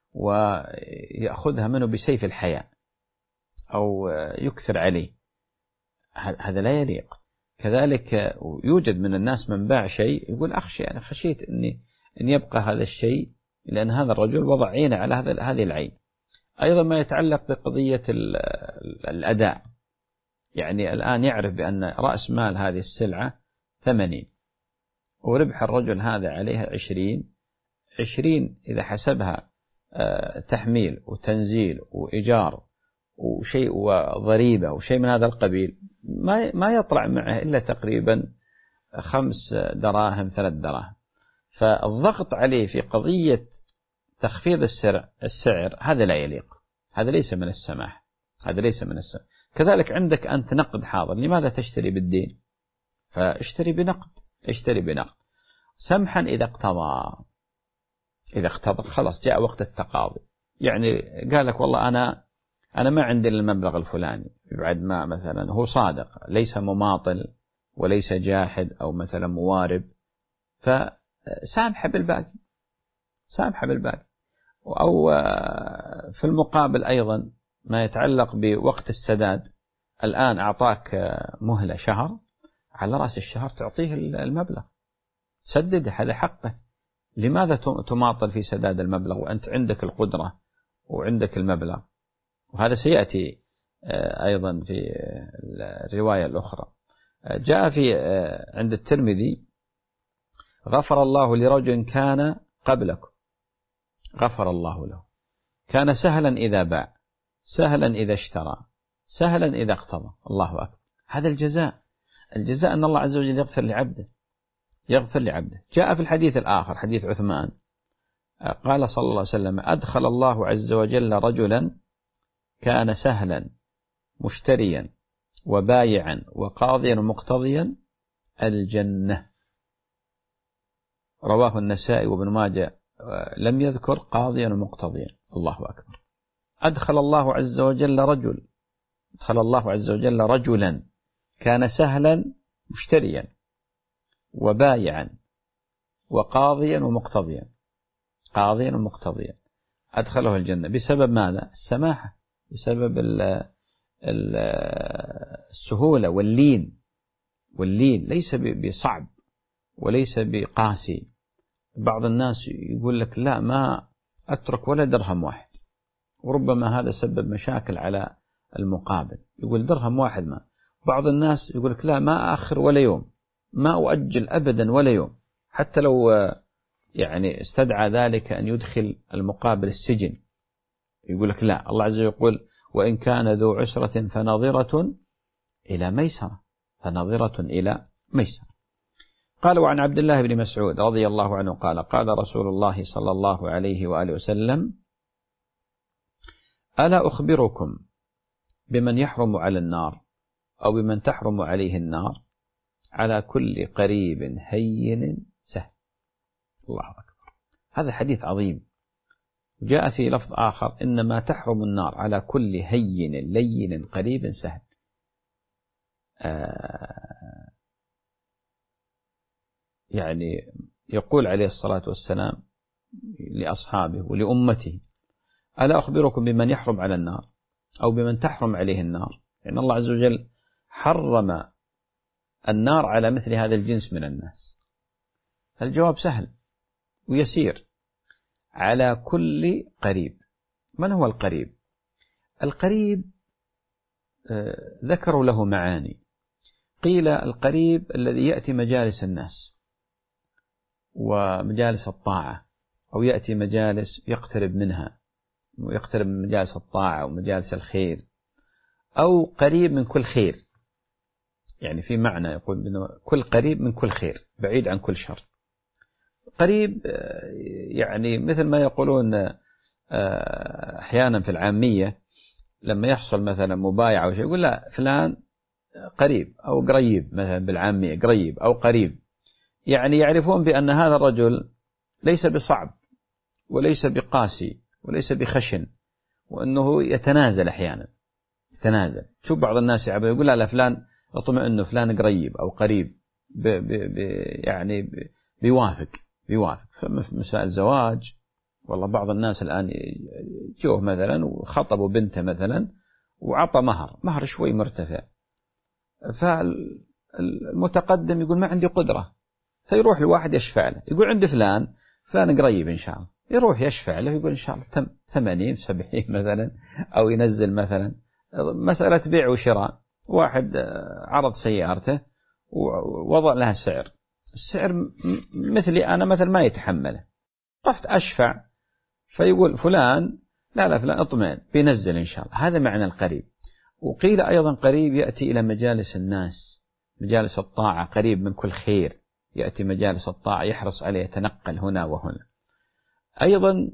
ويأخذها منه بسيف الحياء أو يكثر عليه. هذا لا يليق. كذلك يوجد من الناس من باع شيء يقول أخشى، أنا خشيت أني أن يبقى هذا الشيء لأن هذا الرجل وضع عينه على هذا هذه العين. أيضا ما يتعلق بقضية الأداء، يعني الآن يعرف بأن رأس مال هذه السلعة ثمانين وربح الرجل هذا عليها عشرين. عشرين إذا حسبها تحميل وتنزيل وإيجار وشيء وضريبة وشيء من هذا القبيل، ما ما يطلع معه إلا تقريبا خمس دراهم ثلاث دراهم. فالضغط عليه في قضية تخفيض السعر السعر هذا لا يليق، هذا ليس من السماح، هذا ليس من السماح. كذلك عندك أنت نقد حاضر، لماذا تشتري بالدين؟ فاشتري بنقد، اشتري بنقد. سمحا إذا اقتضى، إذا اقتضى خلاص جاء وقت التقاضي، يعني قال لك والله أنا أنا ما عندي المبلغ الفلاني، بعد ما مثلا هو صادق ليس مماطل وليس جاحد أو مثلا موارب، فسامح بالباقي، سامح بالباقي. أو في المقابل أيضا ما يتعلق بوقت السداد، الآن أعطاك مهلة شهر، على رأس الشهر تعطيه المبلغ، سدد، هذا حقه. لماذا تماطل في سداد المبلغ وأنت عندك القدرة وعندك المبلغ؟ وهذا سيأتي أيضا في الرواية الأخرى. جاء في عند الترمذي غفر الله لرجل كان قبلكم، غفر الله له، كان سهلا إذا باع، سهلا إذا اشترى، سهلا إذا اقتضى. الله أكبر. هذا الجزاء، الجزاء أن الله عز وجل يغفر لعبده، يغفر لعبده. جاء في الحديث الآخر حديث عثمان قال صلى الله عليه وسلم أدخل الله عز وجل رجلا كان سهلا مشتريا وبايعا وقاضيا ومقتضيا الجنة. رواه النسائي وابن ماجه، لم يذكر قاضيا ومقتضيا. الله أكبر. أدخل الله عز وجل رجل، أدخل الله عز وجل رجلا كان سهلا مشتريا وبايعا وقاضيا ومقتضيا، قاضيا ومقتضيا، أدخله الجنة بسبب ماذا؟ السماحة، بسبب السهولة واللين، واللين ليس بصعب وليس بقاسي. بعض الناس يقول لك لا ما أترك ولا درهم واحد، وربما هذا سبب مشاكل على المقابل، يقول درهم واحد ما. بعض الناس يقول لك لا ما أخر ولا يوم، ما أؤجل أبدا ولا يوم، حتى لو يعني استدعى ذلك أن يدخل المقابل السجن. يقول لك لا، الله عز وجل يقول وإن كان ذو عسرة فنظرة إلى ميسرة، فنظرة إلى ميسرة. قال وعن عبد الله بن مسعود رضي الله عنه قال قال رسول الله صلى الله عليه وآله وسلم ألا أخبركم بمن يحرم على النار أو بمن تحرم عليه النار؟ على كل قريب هين سهل. الله أكبر، هذا حديث عظيم. جاء في لفظ آخر إنما تحرم النار على كل هين لين قريب سهل. آه يعني يقول عليه الصلاة والسلام لأصحابه ولأمته ألا أخبركم بمن يحرم على النار أو بمن تحرم عليه النار؟ يعني الله عز وجل حرم النار على مثل هذا الجنس من الناس. الجواب سهل ويسير، على كل قريب. من هو القريب؟ القريب آه ذكروا له معاني. قيل القريب الذي يأتي مجالس الناس ومجالس الطاعة، أو يأتي مجالس يقترب منها ويقترب من مجالس الطاعة ومجالس الخير، أو قريب من كل خير. يعني في معنى يقول إنه كل قريب من كل خير بعيد عن كل شر. قريب يعني مثل ما يقولون أحيانا في العامية لما يحصل مثلا مبايعة أو شيء يقول لا فلان قريب أو قريب، مثلا بالعامية قريب أو قريب، يعني يعرفون بأن هذا الرجل ليس بصعب وليس بقاسي وليس بخشن، وأنه يتنازل أحيانا يتنازل. شوف بعض الناس يقول لا لا فلان اطمئن أنه فلان قريب أو قريب ب ب ب يعني ب بيوافق بيوافق في مسائل الزواج. والله بعض الناس الآن جوه مثلا وخطبوا بنته مثلا وعطى مهر مهر شوي مرتفع، فالمتقدم يقول ما عندي قدرة، فيروح الواحد يشفع له يقول عند فلان فلان قريب إن شاء الله، يروح يشفع له يقول إن شاء الله تم ثمانين سبعين مثلا، أو ينزل مثلا. مسألة بيع وشراء، واحد عرض سيارته ووضع لها سعر، السعر مثلي أنا مثل ما يتحمله، رحت أشفع فيقول فلان لا لا فلان اطمئن بينزل إن شاء الله. هذا معنى القريب. وقيل أيضا قريب يأتي إلى مجالس الناس، مجالس الطاعة، قريب من كل خير، يأتي مجالس الطاعة يحرص عليه يتنقل هنا وهنا. أيضا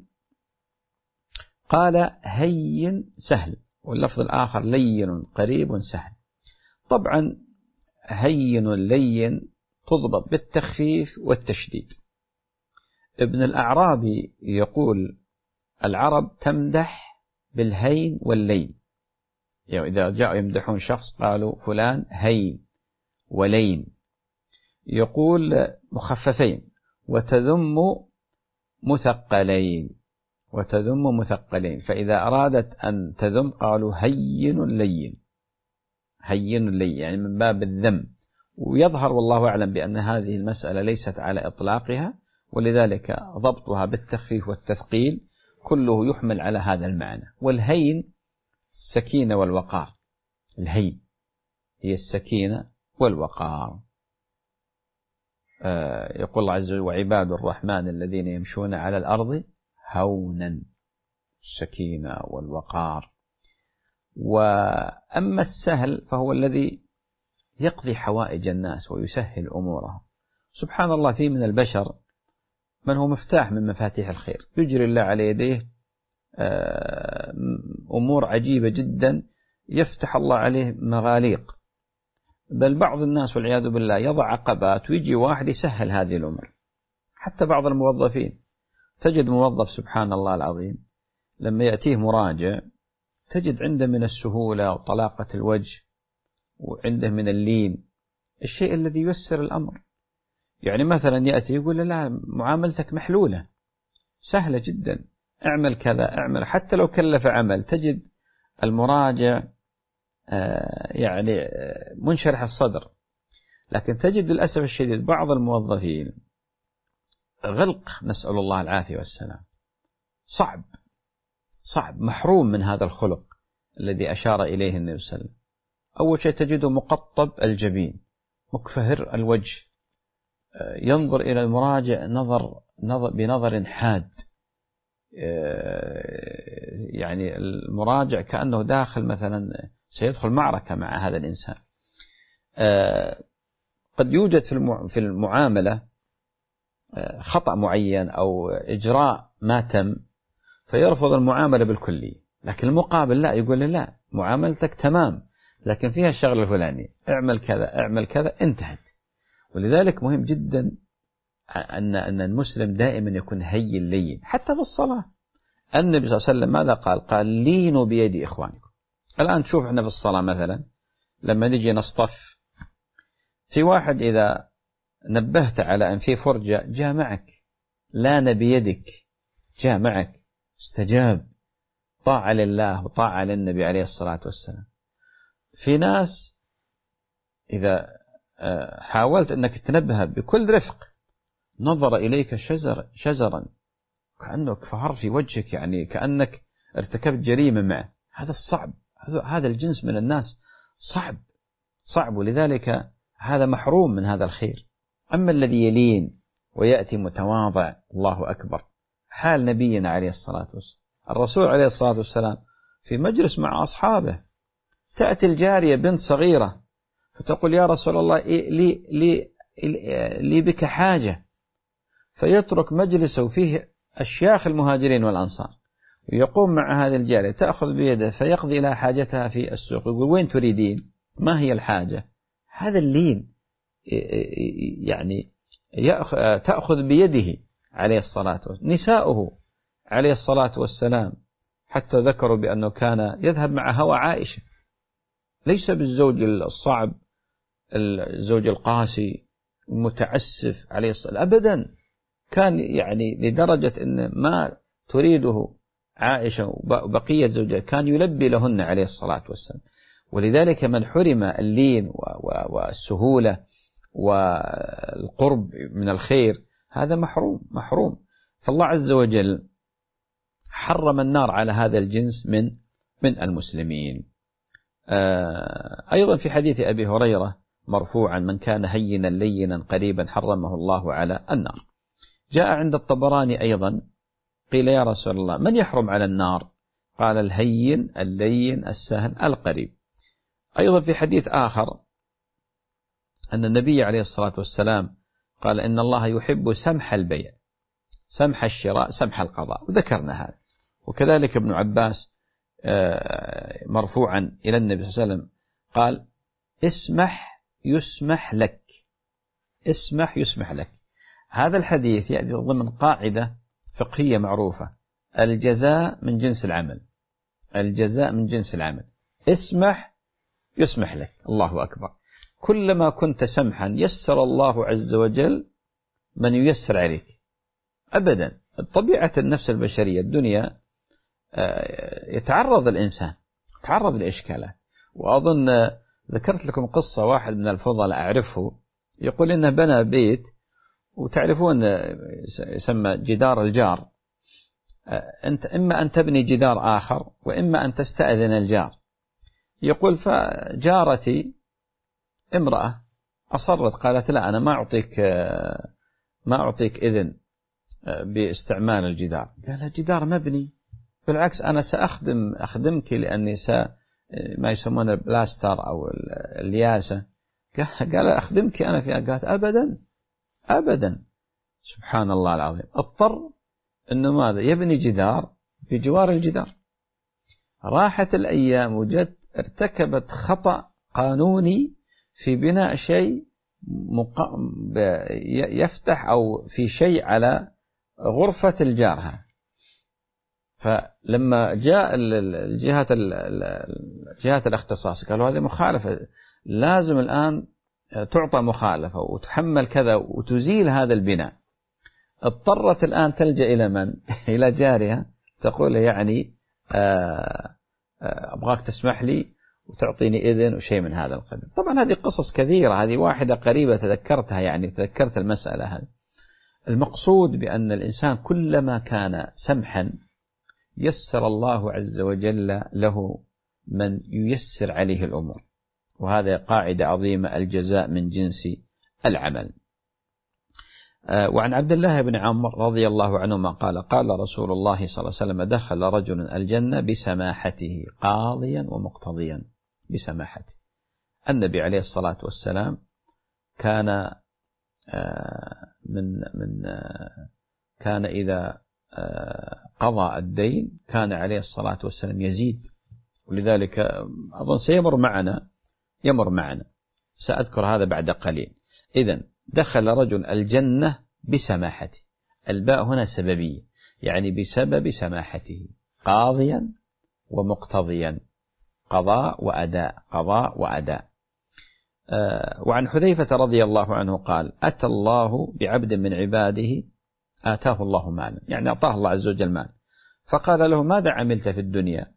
قال هين سهل، واللفظ الآخر لين قريب سهل. طبعا هين لين تضبط بالتخفيف والتشديد. ابن الأعرابي يقول العرب تمدح بالهين واللين، يعني إذا جاءوا يمدحون شخص قالوا فلان هين ولين. يقول مخففين وتذم مثقلين، وتذم مثقلين، فإذا أرادت أن تذم قالوا هين لين، هين لين يعني من باب الذم. ويظهر والله أعلم بأن هذه المسألة ليست على إطلاقها، ولذلك ضبطها بالتخفيف والتثقيل كله يحمل على هذا المعنى. والهين السكينة والوقار، الهين هي السكينة والوقار. آه يقول الله عز وجل وعباد الرحمن الذين يمشون على الأرض هونا، السكينة والوقار. وأما السهل فهو الذي يقضي حوائج الناس ويسهل أمورهم. سبحان الله، في من البشر من هو مفتاح من مفاتيح الخير، يجري الله على يديه أمور عجيبة جدا، يفتح الله عليه مغاليق. بل بعض الناس والعياذ بالله يضع عقبات ويجي واحد يسهل هذه الأمور. حتى بعض الموظفين تجد موظف سبحان الله العظيم لما يأتيه مراجع تجد عنده من السهولة وطلاقة الوجه وعنده من اللين، الشيء الذي ييسر الأمر. يعني مثلا يأتي يقول لا معاملتك محلولة سهلة جدا، اعمل كذا اعمل، حتى لو كلف عمل تجد المراجع يعني منشرح الصدر. لكن تجد للأسف الشديد بعض الموظفين غلق، نسأل الله العافية والسلام، صعب صعب، محروم من هذا الخلق الذي أشار إليه النبي صلى الله عليه وسلم. أول شيء تجده مقطب الجبين، مكفهر الوجه، ينظر إلى المراجع نظر, نظر بنظر حاد، يعني المراجع كأنه داخل مثلا سيدخل معركة مع هذا الإنسان. قد يوجد في المعاملة خطأ معين أو إجراء ما تم فيرفض المعاملة بالكلية، لكن المقابل لا، يقول لا معاملتك تمام لكن فيها الشغل الفلاني، اعمل كذا اعمل كذا، انتهت. ولذلك مهم جدا أن أن المسلم دائما يكون هين لين حتى في الصلاة. النبي صلى الله عليه وسلم ماذا قال؟ قال لينوا بيد إخوانكم. الآن تشوف احنا في الصلاة مثلا لما نجي نصطف، في واحد إذا نبهت على أن في فرجة جاء معك، لان بيدك، جاء معك، استجاب، طاعة لله وطاعة للنبي عليه الصلاة والسلام. في ناس إذا حاولت أنك تنبه بكل رفق نظر إليك شزر شزرا كأنك فهر في وجهك، يعني كأنك ارتكبت جريمة معه. هذا الصعب، هذا الجنس من الناس صعب صعب، ولذلك هذا محروم من هذا الخير. أما الذي يلين ويأتي متواضع، الله أكبر، حال نبينا عليه الصلاة والسلام. الرسول عليه الصلاة والسلام في مجلس مع أصحابه تأتي الجارية بنت صغيرة فتقول يا رسول الله لي, لي, لي بك حاجة، فيترك مجلسه فيه أشياخ المهاجرين والأنصار ويقوم مع هذه الجارية تأخذ بيده فيقضي إلى حاجتها في السوق، يقول وين تريدين؟ ما هي الحاجة؟ هذا اللين، يعني تأخذ بيده عليه الصلاة والسلام. نساؤه عليه الصلاة والسلام حتى ذكروا بأنه كان يذهب مع هوى عائشة، ليس بالزوج الصعب الزوج القاسي المتعسف عليه الصلاة، أبدا، كان يعني لدرجة أن ما تريده عائشة وبقية زوجها كان يلبي لهن عليه الصلاة والسلام. ولذلك من حرم اللين والسهولة والقرب من الخير هذا محروم محروم. فالله عز وجل حرم النار على هذا الجنس من من المسلمين. أيضا في حديث أبي هريرة مرفوعا من كان هينا لينا قريبا حرمه الله على النار. جاء عند الطبراني أيضا قيل يا رسول الله من يحرم على النار؟ قال الهين اللين السهل القريب. أيضا في حديث آخر أن النبي عليه الصلاة والسلام قال إن الله يحب سمح البيع، سمح الشراء، سمح القضاء، وذكرنا هذا. وكذلك ابن عباس مرفوعا إلى النبي صلى الله عليه وسلم قال اسمح يسمح لك، اسمح يسمح لك. هذا الحديث يأتي ضمن قاعدة فقهية معروفة، الجزاء من جنس العمل، الجزاء من جنس العمل، اسمح يسمح لك. الله أكبر، كلما كنت سمحا يسر الله عز وجل من ييسر عليك. أبدا، طبيعة النفس البشرية الدنيا يتعرض الإنسان، يتعرض لإشكالات. وأظن ذكرت لكم قصة واحد من الفضلاء أعرفه يقول إنه بنى بيت، وتعرفون يسمى جدار الجار، أنت إما أن تبني جدار آخر وإما أن تستأذن الجار. يقول فجارتي امرأة أصرت، قالت لا أنا ما أعطيك ما أعطيك إذن باستعمال الجدار. قال الجدار مبني، بالعكس أنا سأخدم أخدمك لأني س ما يسمونه البلاستر أو الياسة. قال أخدمك أنا فيها. قالت أبدا أبدا. سبحان الله العظيم، اضطر أنه ماذا يبني جدار بجوار الجدار. راحت الأيام وجدت ارتكبت خطأ قانوني في بناء شيء يفتح أو في شيء على غرفة الجارها. فلما جاء الجهات الجهات الاختصاص قالوا هذه مخالفة، لازم الآن تعطى مخالفة وتحمل كذا وتزيل هذا البناء. اضطرت الآن تلجأ إلى من؟ إلى جارها، تقول يعني أبغاك تسمح لي وتعطيني إذن وشيء من هذا القبيل. طبعا هذه قصص كثيرة، هذه واحدة قريبة تذكرتها، يعني تذكرت المسألة هذه. المقصود بأن الإنسان كلما كان سمحا يسر الله عز وجل له من ييسر عليه الأمور، وهذا قاعدة عظيمة، الجزاء من جنس العمل. وعن عبد الله بن عمرو رضي الله عنهما قال قال رسول الله صلى الله عليه وسلم دخل رجل الجنة بسماحته قاضيا ومقتضيا. بسماحته، النبي عليه الصلاة والسلام كان من من كان إذا قضى الدين كان عليه الصلاة والسلام يزيد، ولذلك أظن سيمر معنا يمر معنا سأذكر هذا بعد قليل. إذن دخل رجل الجنة بسماحته، الباء هنا سببية، يعني بسبب سماحته، قاضيا ومقتضيا، قضاء وأداء، قضاء وأداء. آه وعن حذيفة رضي الله عنه قال أتى الله بعبد من عباده آتاه الله مالا، يعني أعطاه الله عز وجل مال، فقال له ماذا عملت في الدنيا؟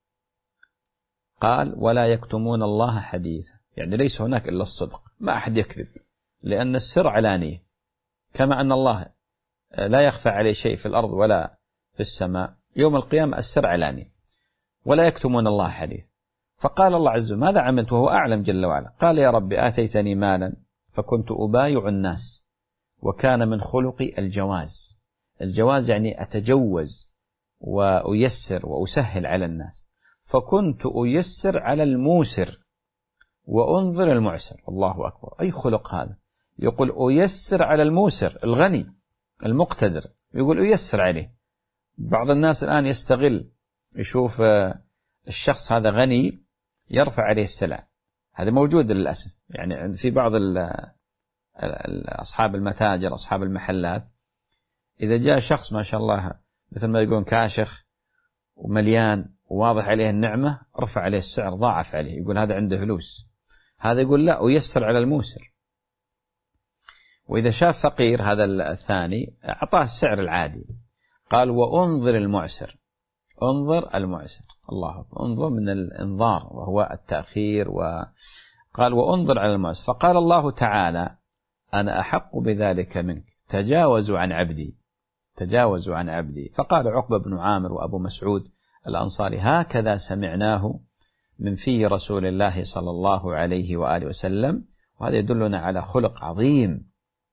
قال ولا يكتمون الله حديثا، يعني ليس هناك إلا الصدق، ما أحد يكذب، لأن السر علانية، كما أن الله لا يخفى عليه شيء في الأرض ولا في السماء، يوم القيامة السر علانية، ولا يكتمون الله حديث. فقال الله عز وجل ماذا عملت وهو أعلم جل وعلا؟ قال يا رب آتيتني مالا فكنت أبايع الناس، وكان من خلقي الجواز. الجواز يعني أتجوز وأيسر وأسهل على الناس، فكنت أيسر على الموسر وأنظر المعسر. الله أكبر، أي خلق هذا! يقول أيسر على الموسر الغني المقتدر، يقول أيسر عليه. بعض الناس الآن يستغل، يشوف الشخص هذا غني يرفع عليه السلع، هذا موجود للأسف، يعني في بعض أصحاب المتاجر أصحاب المحلات، إذا جاء شخص ما شاء الله مثل ما يقولون كاشخ ومليان وواضح عليه النعمة، رفع عليه السعر ضاعف عليه، يقول هذا عنده فلوس. هذا يقول لا، ويسر على الموسر. وإذا شاف فقير هذا الثاني أعطاه السعر العادي. قال وأنظر المعسر، انظر المعسر، الله أكبر، انظر من الانظار وهو التأخير. وقال وأنظر على المعسر، فقال الله تعالى أنا أحق بذلك منك، تجاوزوا عن عبدي، تجاوزوا عن عبدي. فقال عقبة بن عامر وأبو مسعود الأنصاري هكذا سمعناه من في رسول الله صلى الله عليه وآله وسلم. وهذا يدلنا على خلق عظيم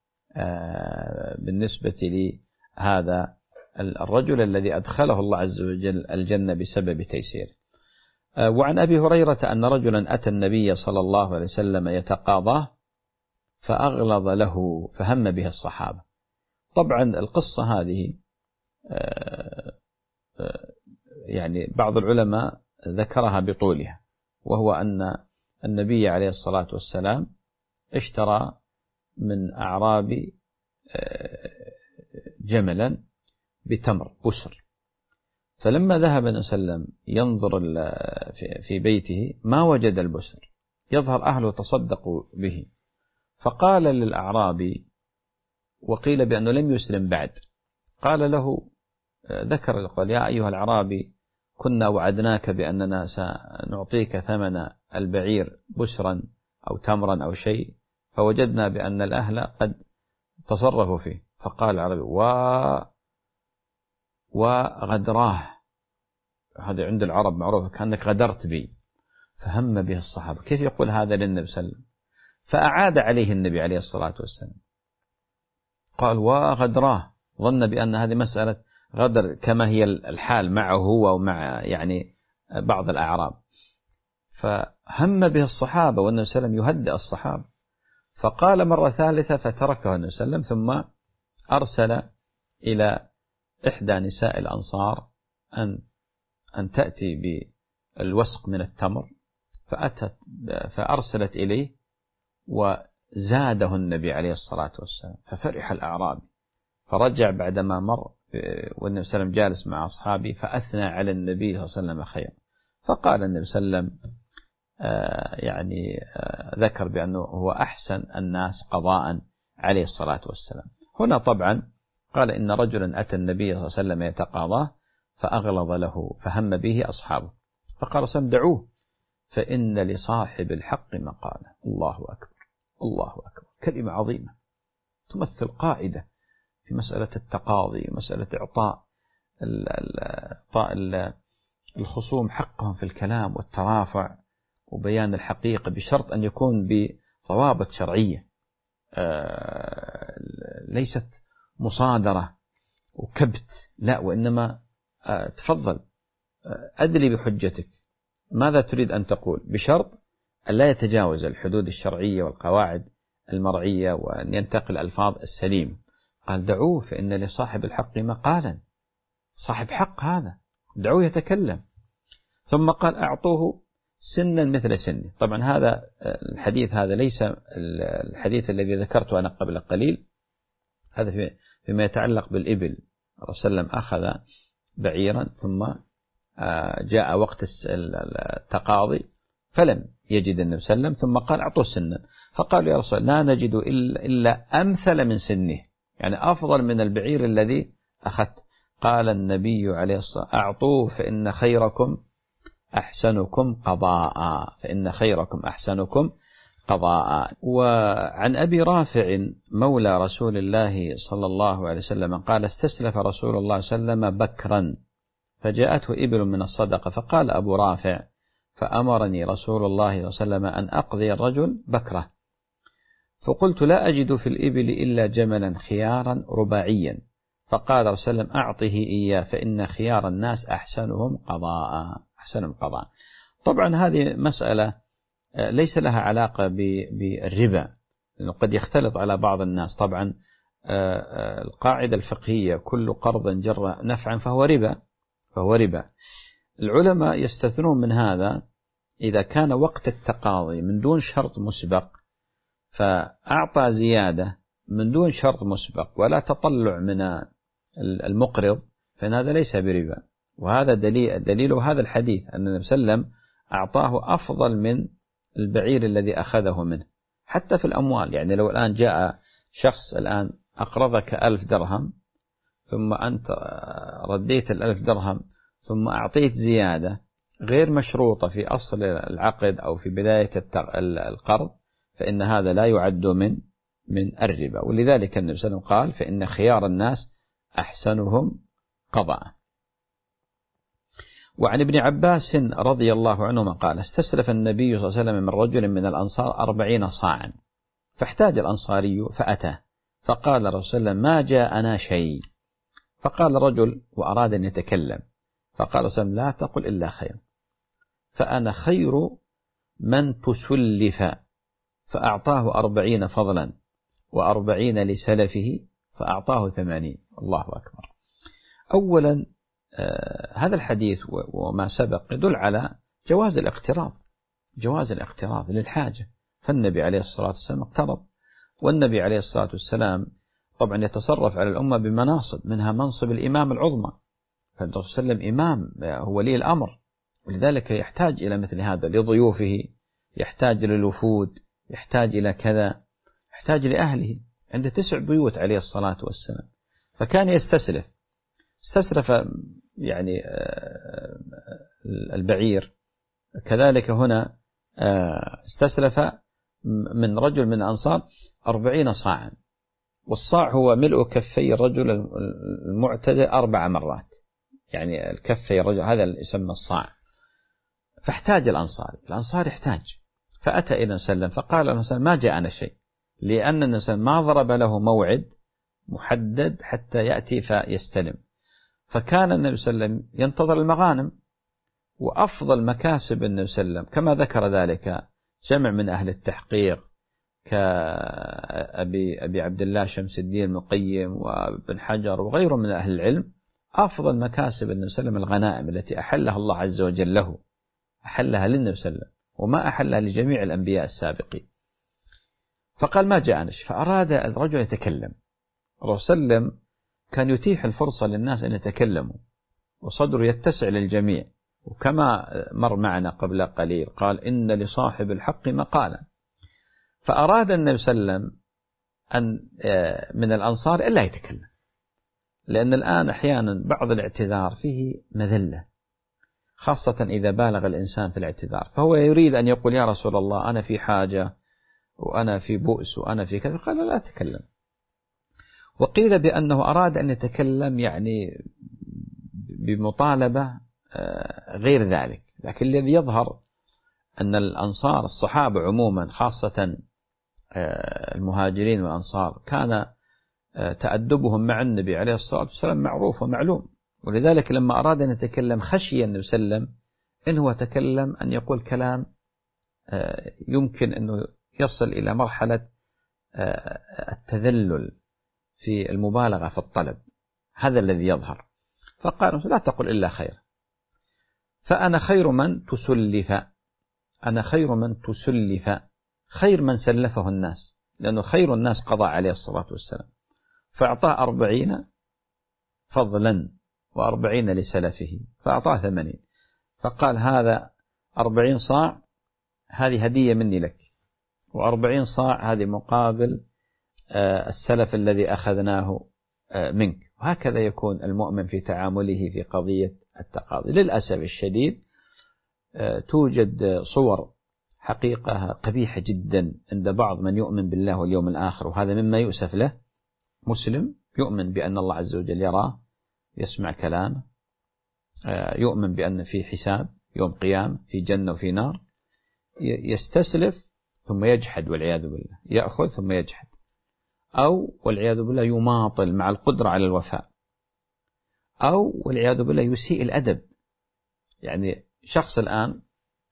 بالنسبة لهذا الرجل الذي أدخله الله عز وجل الجنة بسبب تيسيره. وعن أبي هريرة أن رجلا أتى النبي صلى الله عليه وسلم يتقاضاه فأغلظ له فهم به الصحابة. طبعا القصة هذه يعني بعض العلماء ذكرها بطولها، وهو أن النبي عليه الصلاة والسلام اشترى من أعراب جملا بتمر بسر، فلما ذهب النبي صلى الله عليه وسلم ينظر في بيته ما وجد البسر، يظهر أهله تصدقوا به، فقال للأعرابي، وقيل بأنه لم يسلم بعد، قال له ذكر قال يا أيها الأعرابي كنا وعدناك بأننا سنعطيك ثمن البعير بسرا أو تمرا أو شيء، فوجدنا بأن الأهل قد تصرفوا فيه. فقال العربي و وغدراه، هذا عند العرب معروف، كأنك غدرت بي. فهم به الصحابة، كيف يقول هذا للنبي صلى الله عليه وسلم؟ فأعاد عليه النبي عليه الصلاة والسلام، قال وغدراه، ظن بأن هذه مسألة غدر كما هي الحال معه هو ومع يعني بعض الأعراب. فهم به الصحابة والنبي صلى الله عليه وسلم يهدئ الصحابة، فقال مرة ثالثة فتركه النبي صلى الله عليه وسلم، ثم أرسل إلى إحدى نساء الأنصار أن أن تأتي بالوسق من التمر، فأتت فأرسلت إليه وزاده النبي عليه الصلاة والسلام، ففرح الأعرابي، فرجع بعدما مر والنبي صلى الله عليه وسلم جالس مع أصحابه فأثنى على النبي صلى الله عليه وسلم خيرا. فقال النبي صلى الله عليه وسلم آه يعني آه ذكر بأنه هو أحسن الناس قضاء عليه الصلاة والسلام. هنا طبعا قال إن رجلا أتى النبي صلى الله عليه وسلم يتقاضاه فأغلظ له فهم به أصحابه، فقال صلى دعوه فإن لصاحب الحق مقالا. الله أكبر، الله أكبر، كلمة عظيمة تمثل قاعدة في مسألة التقاضي، مسألة إعطاء إعطاء الخصوم حقهم في الكلام والترافع وبيان الحقيقة، بشرط أن يكون بضوابط شرعية، ليست مصادرة وكبت، لا، وإنما تفضل أدلي بحجتك، ماذا تريد أن تقول، بشرط أن لا يتجاوز الحدود الشرعية والقواعد المرعية وأن ينتقل الألفاظ السليم. قال دعوه فإن لصاحب الحق مقالا، صاحب حق هذا، دعوه يتكلم. ثم قال أعطوه سنا مثل سنه. طبعا هذا الحديث هذا ليس الحديث الذي ذكرته أنا قبل قليل، هذا فيما يتعلق بالإبل. الرسول صلى الله عليه وسلم أخذ بعيرا ثم جاء وقت التقاضي فلم يجد النبي صلى الله عليه وسلم، ثم قال أعطوه سنا، فقالوا يا رسول لا نجد إلا أمثل من سنه، يعني أفضل من البعير الذي أخذت. قال النبي عليه الصلاة والسلام أعطوه فإن خيركم أحسنكم قضاء، فإن خيركم أحسنكم قضاء. وعن أبي رافع مولى رسول الله صلى الله عليه وسلم قال استسلف رسول الله صلى الله عليه وسلم بكرا فجاءته إبل من الصدقة، فقال أبو رافع فأمرني رسول الله صلى الله عليه وسلم أن أقضي الرجل بكره، فقلت لا أجد في الإبل إلا جملا خيارا رباعيا، فقال رسول الله أعطه إياه فإن خيار الناس أحسنهم قضاء، أحسنهم قضاء. طبعا هذه مسألة ليس لها علاقة بالربا، لأنه قد يختلط على بعض الناس. طبعا القاعدة الفقهية كل قرض جر نفعا فهو ربا، فهو ربا. العلماء يستثنون من هذا إذا كان وقت التقاضي من دون شرط مسبق، فأعطى زيادة من دون شرط مسبق ولا تطلع من المقرض، فإن هذا ليس بربا. وهذا دليل دليله هذا الحديث أن النبي صلى الله عليه وسلم أعطاه أفضل من البعير الذي أخذه منه. حتى في الأموال، يعني لو الآن جاء شخص الآن أقرضك ألف درهم ثم أنت رديت الألف درهم ثم أعطيت زيادة غير مشروطة في أصل العقد أو في بداية القرض، فإن هذا لا يعد من من الربا. ولذلك النبي صلى الله عليه وسلم قال فإن خيار الناس أحسنهم قضاء. وعن ابن عباس رضي الله عنهما قال استسلف النبي صلى الله عليه وسلم من رجل من الأنصار أربعين صاعا، فاحتاج الأنصاري فأتاه فقال الرسول صلى الله عليه وسلم ما جاءنا شيء، فقال الرجل وأراد أن يتكلم، فقال الرسول صلى الله عليه وسلم لا تقل إلا خير، فأنا خير من تسلف، فأعطاه أربعين فضلا وأربعين لسلفه فأعطاه ثمانين. الله أكبر. أولا آه هذا الحديث وما سبق يدل على جواز الاقتراض، جواز الاقتراض للحاجة، فالنبي عليه الصلاة والسلام اقترض، والنبي عليه الصلاة والسلام طبعا يتصرف على الأمة بمناصب، منها منصب الإمام العظمى، فالرسول صلى الله عليه وسلم إمام هو ولي الأمر، ولذلك يحتاج إلى مثل هذا لضيوفه، يحتاج للوفود، يحتاج إلى كذا، يحتاج لأهله. عنده تسع بيوت عليه الصلاة والسلام، فكان يستسلف، استسلف يعني البعير. كذلك هنا استسلف من رجل من الأنصار أربعين صاعا، والصاع هو ملء كفي الرجل المعتدل أربع مرات، يعني الكفي الرجل هذا يسمى الصاع. فاحتاج الأنصار، الأنصار يحتاج، فأتى إلى النبي صلى الله عليه وسلم فقال له ما جاءنا شيء، لأن النبي صلى الله عليه وسلم ما ضرب له موعد محدد حتى يأتي فيستلم، فكان النبي صلى الله عليه وسلم ينتظر المغانم. وأفضل مكاسب النبي صلى الله عليه وسلم كما ذكر ذلك جمع من أهل التحقيق كأبي أبي عبد الله شمس الدين المقيم وابن حجر وغيره من أهل العلم، أفضل مكاسب النبي صلى الله عليه وسلم الغنائم التي أحلها الله عز وجل له، أحلها للنبي صلى الله عليه وسلم وما أحلها لجميع الأنبياء السابقين. فقال ما جاءنا شيء، فأراد الرجل يتكلم. الرسول صلى الله عليه وسلم كان يتيح الفرصة للناس أن يتكلموا وصدره يتسع للجميع، وكما مر معنا قبل قليل قال إن لصاحب الحق مقالا. فأراد النبي صلى الله عليه وسلم أن من الأنصار إلا يتكلم، لأن الآن أحيانا بعض الاعتذار فيه مذلة، خاصة إذا بالغ الإنسان في الاعتذار، فهو يريد أن يقول يا رسول الله أنا في حاجة وأنا في بؤس وأنا في كذا، قال لا تكلم. وقيل بأنه أراد أن يتكلم يعني بمطالبة غير ذلك، لكن الذي يظهر أن الأنصار الصحابة عموما خاصة المهاجرين والأنصار كان تأدبهم مع النبي عليه الصلاة والسلام معروف ومعلوم، ولذلك لما أراد أن يتكلم خشي النبي صلى الله عليه وسلم إنه تكلم أن يقول كلام يمكن أنه يصل إلى مرحلة التذلل في المبالغة في الطلب، هذا الذي يظهر. فقال لا تقل إلا خير، فأنا خير من تسلف، أنا خير من تسلف، خير من سلفه الناس، لأنه خير الناس قضى عليه الصلاة والسلام، فأعطاه أربعين فضلا وأربعين لسلفه، فأعطاه ثمانين، فقال هذا أربعين صاع هذه هدية مني لك، وأربعين صاع هذه مقابل السلف الذي أخذناه منك. وهكذا يكون المؤمن في تعامله في قضية التقاضي. للأسف الشديد توجد صور حقيقة قبيحة جدا عند بعض من يؤمن بالله واليوم الآخر، وهذا مما يؤسف له. مسلم يؤمن بأن الله عز وجل يراه، يسمع كلامه، يؤمن بأن في حساب يوم قيام، في جنة وفي نار، يستسلف ثم يجحد والعياذ بالله، يأخذ ثم يجحد، أو والعياذ بالله يماطل مع القدرة على الوفاء، أو والعياذ بالله يسيء الأدب. يعني شخص الآن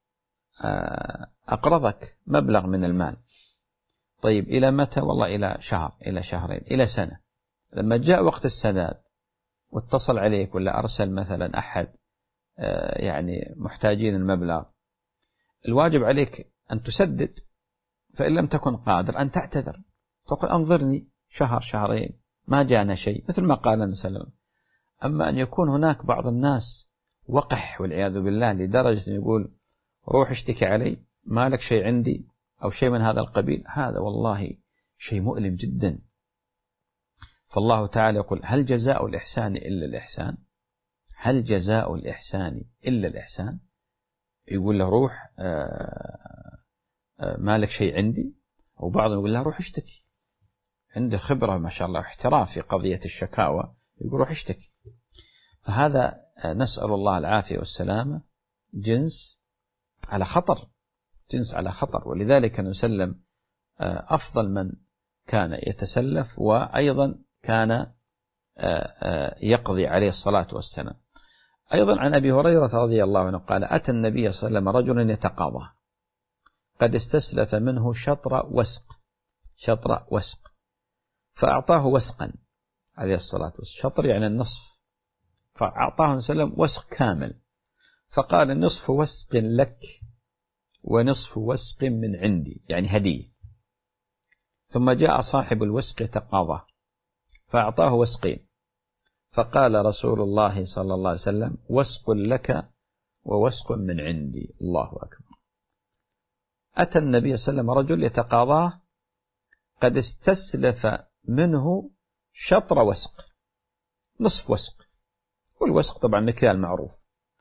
أقرضك مبلغ من المال، طيب إلى متى؟ والله إلى شهر، إلى شهرين، إلى سنة. لما جاء وقت السداد واتصل عليك ولا أرسل مثلا أحد يعني محتاجين المبلغ، الواجب عليك أن تسدد، فإن لم تكن قادر أن تعتذر، تقول أنظرني شهر شهرين ما جاءنا شيء، مثل ما قال النبي صلى الله عليه وسلم. أما أن يكون هناك بعض الناس وقح والعياذ بالله لدرجة أن يقول روح اشتكي علي، ما لك شيء عندي، أو شيء من هذا القبيل، هذا والله شيء مؤلم جدا. فالله تعالى يقول هل جزاء الإحسان إلا الإحسان؟ هل جزاء الإحسان إلا الإحسان؟ يقول له روح آآ آآ ما لك شيء عندي، وبعضهم يقول له روح اشتكي، عنده خبرة ما شاء الله واحتراف في قضية الشكاوى، يقول روح اشتكي. فهذا نسأل الله العافية والسلامة جنس على خطر، جنس على خطر. ولذلك نسلم أفضل من كان يتسلف، وأيضا كان يقضي عليه الصلاة والسلام. أيضا عن أبي هريرة رضي الله عنه قال أتى النبي صلى الله عليه وسلم رجل يتقاضى قد استسلف منه شطر وسق، شطر وسق، فأعطاه وسقا عليه الصلاة والسلام، شطر يعني النصف، فأعطاه صلى الله عليه وسلم وسق كامل، فقال نصف وسق لك ونصف وسق من عندي، يعني هدية. ثم جاء صاحب الوسق يتقاضى فأعطاه وسقين، فقال رسول الله صلى الله عليه وسلم وسق لك ووسق من عندي. الله أكبر. أتى النبي صلى الله عليه وسلم رجل يتقاضاه قد استسلف منه شطر وسق، نصف وسق، والوسق طبعا مكيال معروف،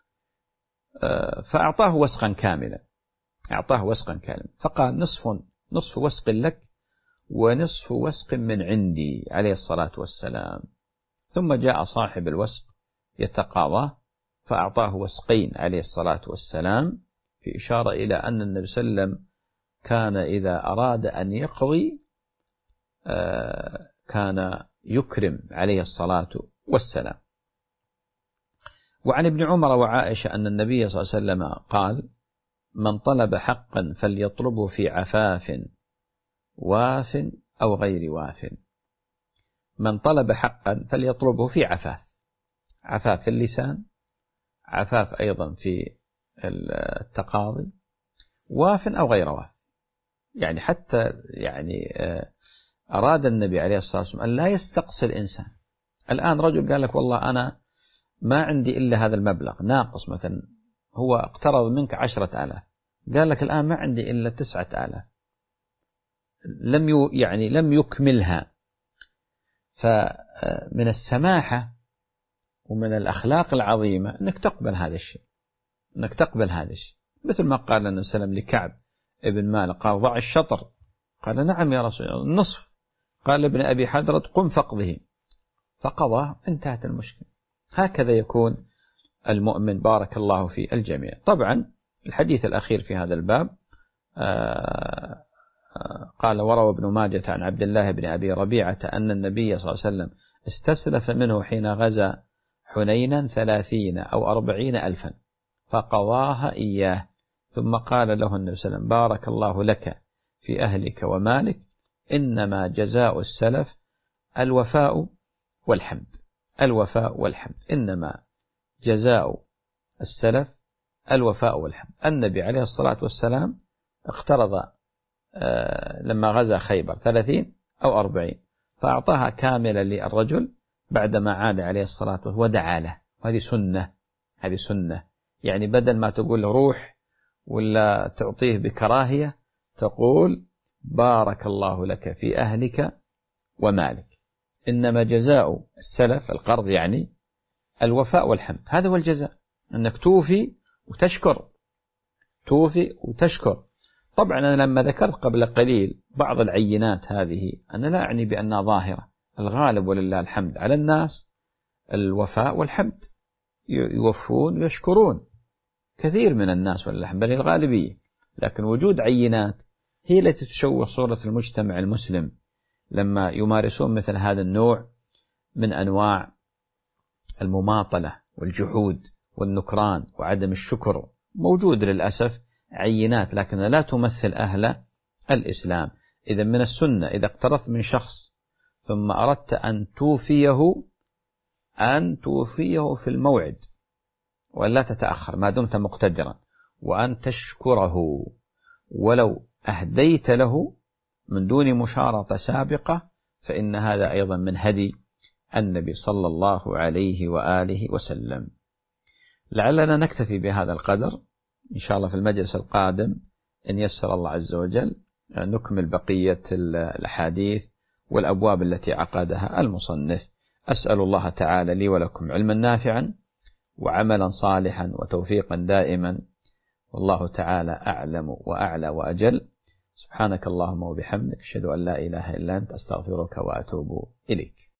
فأعطاه وسقا كاملا، أعطاه وسقا كاملا، فقال نصف نصف وسق لك ونصف وسق من عندي عليه الصلاة والسلام. ثم جاء صاحب الوسق يتقاضاه فأعطاه وسقين عليه الصلاة والسلام، في إشارة إلى أن النبي صلى الله عليه وسلم كان إذا أراد أن يقضي كان يكرم عليه الصلاة والسلام. وعن ابن عمر وعائشة أن النبي صلى الله عليه وسلم قال من طلب حقا فليطلبه في عفاف واف أو غير واف. من طلب حقا فليطلبه في عفاف، عفاف في اللسان، عفاف أيضا في التقاضي، واف أو غير واف. يعني حتى يعني أراد النبي عليه الصلاة والسلام أن لا يستقصي الإنسان. الآن رجل قال لك والله أنا ما عندي إلا هذا المبلغ ناقص، مثلا هو اقترض منك عشرة آلاف، قال لك الآن ما عندي إلا تسعة آلاف، لم يعني لم يكملها. فمن السماحة ومن الأخلاق العظيمة أنك تقبل هذا الشيء، أنك تقبل هذا الشيء، مثل ما قال النبي صلى الله عليه وسلم لكعب ابن مالك قال ضع الشطر، قال نعم يا رسول الله، النصف، قال ابن أبي حدرة قم فقضه، فقضى، انتهت المشكلة. هكذا يكون المؤمن. بارك الله في الجميع. طبعا الحديث الأخير في هذا الباب آه آه قال وروى ابن ماجة عن عبد الله بن أبي ربيعة أن النبي صلى الله عليه وسلم استسلف منه حين غزا حنينا ثلاثين أو أربعين ألفا فقضاها إياه، ثم قال له النبي صلى الله عليه وسلم بارك الله لك في أهلك ومالك، إنما جزاء السلف الوفاء والحمد. الوفاء والحمد، إنما جزاء السلف الوفاء والحمد. النبي عليه الصلاة والسلام اقترض لما غزا خيبر ثلاثين أو أربعين، فأعطاها كاملة للرجل بعدما عاد عليه الصلاة والسلام ودعا له. وهذه سنة، هذه سنة، يعني بدل ما تقول له روح ولا تعطيه بكراهية، تقول بارك الله لك في أهلك ومالك، إنما جزاء السلف القرض يعني الوفاء والحمد. هذا هو الجزاء، أنك توفي وتشكر، توفي وتشكر. طبعا أنا لما ذكرت قبل قليل بعض العينات هذه أنا لا أعني بأنها ظاهرة، الغالب ولله الحمد على الناس الوفاء والحمد، يوفون ويشكرون، كثير من الناس ولله الحمد، بل الغالبية. لكن وجود عينات هي التي تشوه صورة المجتمع المسلم لما يمارسون مثل هذا النوع من أنواع المماطلة والجحود والنكران وعدم الشكر. موجود للأسف عينات لكن لا تمثل أهل الإسلام. إذا من السنة إذا اقترضت من شخص ثم أردت أن توفيه أن توفيه في الموعد ولا تتأخر ما دمت مقتدرا، وأن تشكره ولو أهديت له من دون مشارطة سابقة، فإن هذا أيضا من هدي النبي صلى الله عليه وآله وسلم. لعلنا نكتفي بهذا القدر إن شاء الله. في المجلس القادم إن يسر الله عز وجل نكمل بقية الأحاديث والأبواب التي عقدها المصنف. أسأل الله تعالى لي ولكم علما نافعا وعملا صالحا وتوفيقا دائما، والله تعالى أعلم وأعلى وأجل. سبحانك اللهم وبحمدك، أشهد أن لا إله إلا أنت، أستغفرك وأتوب إليك.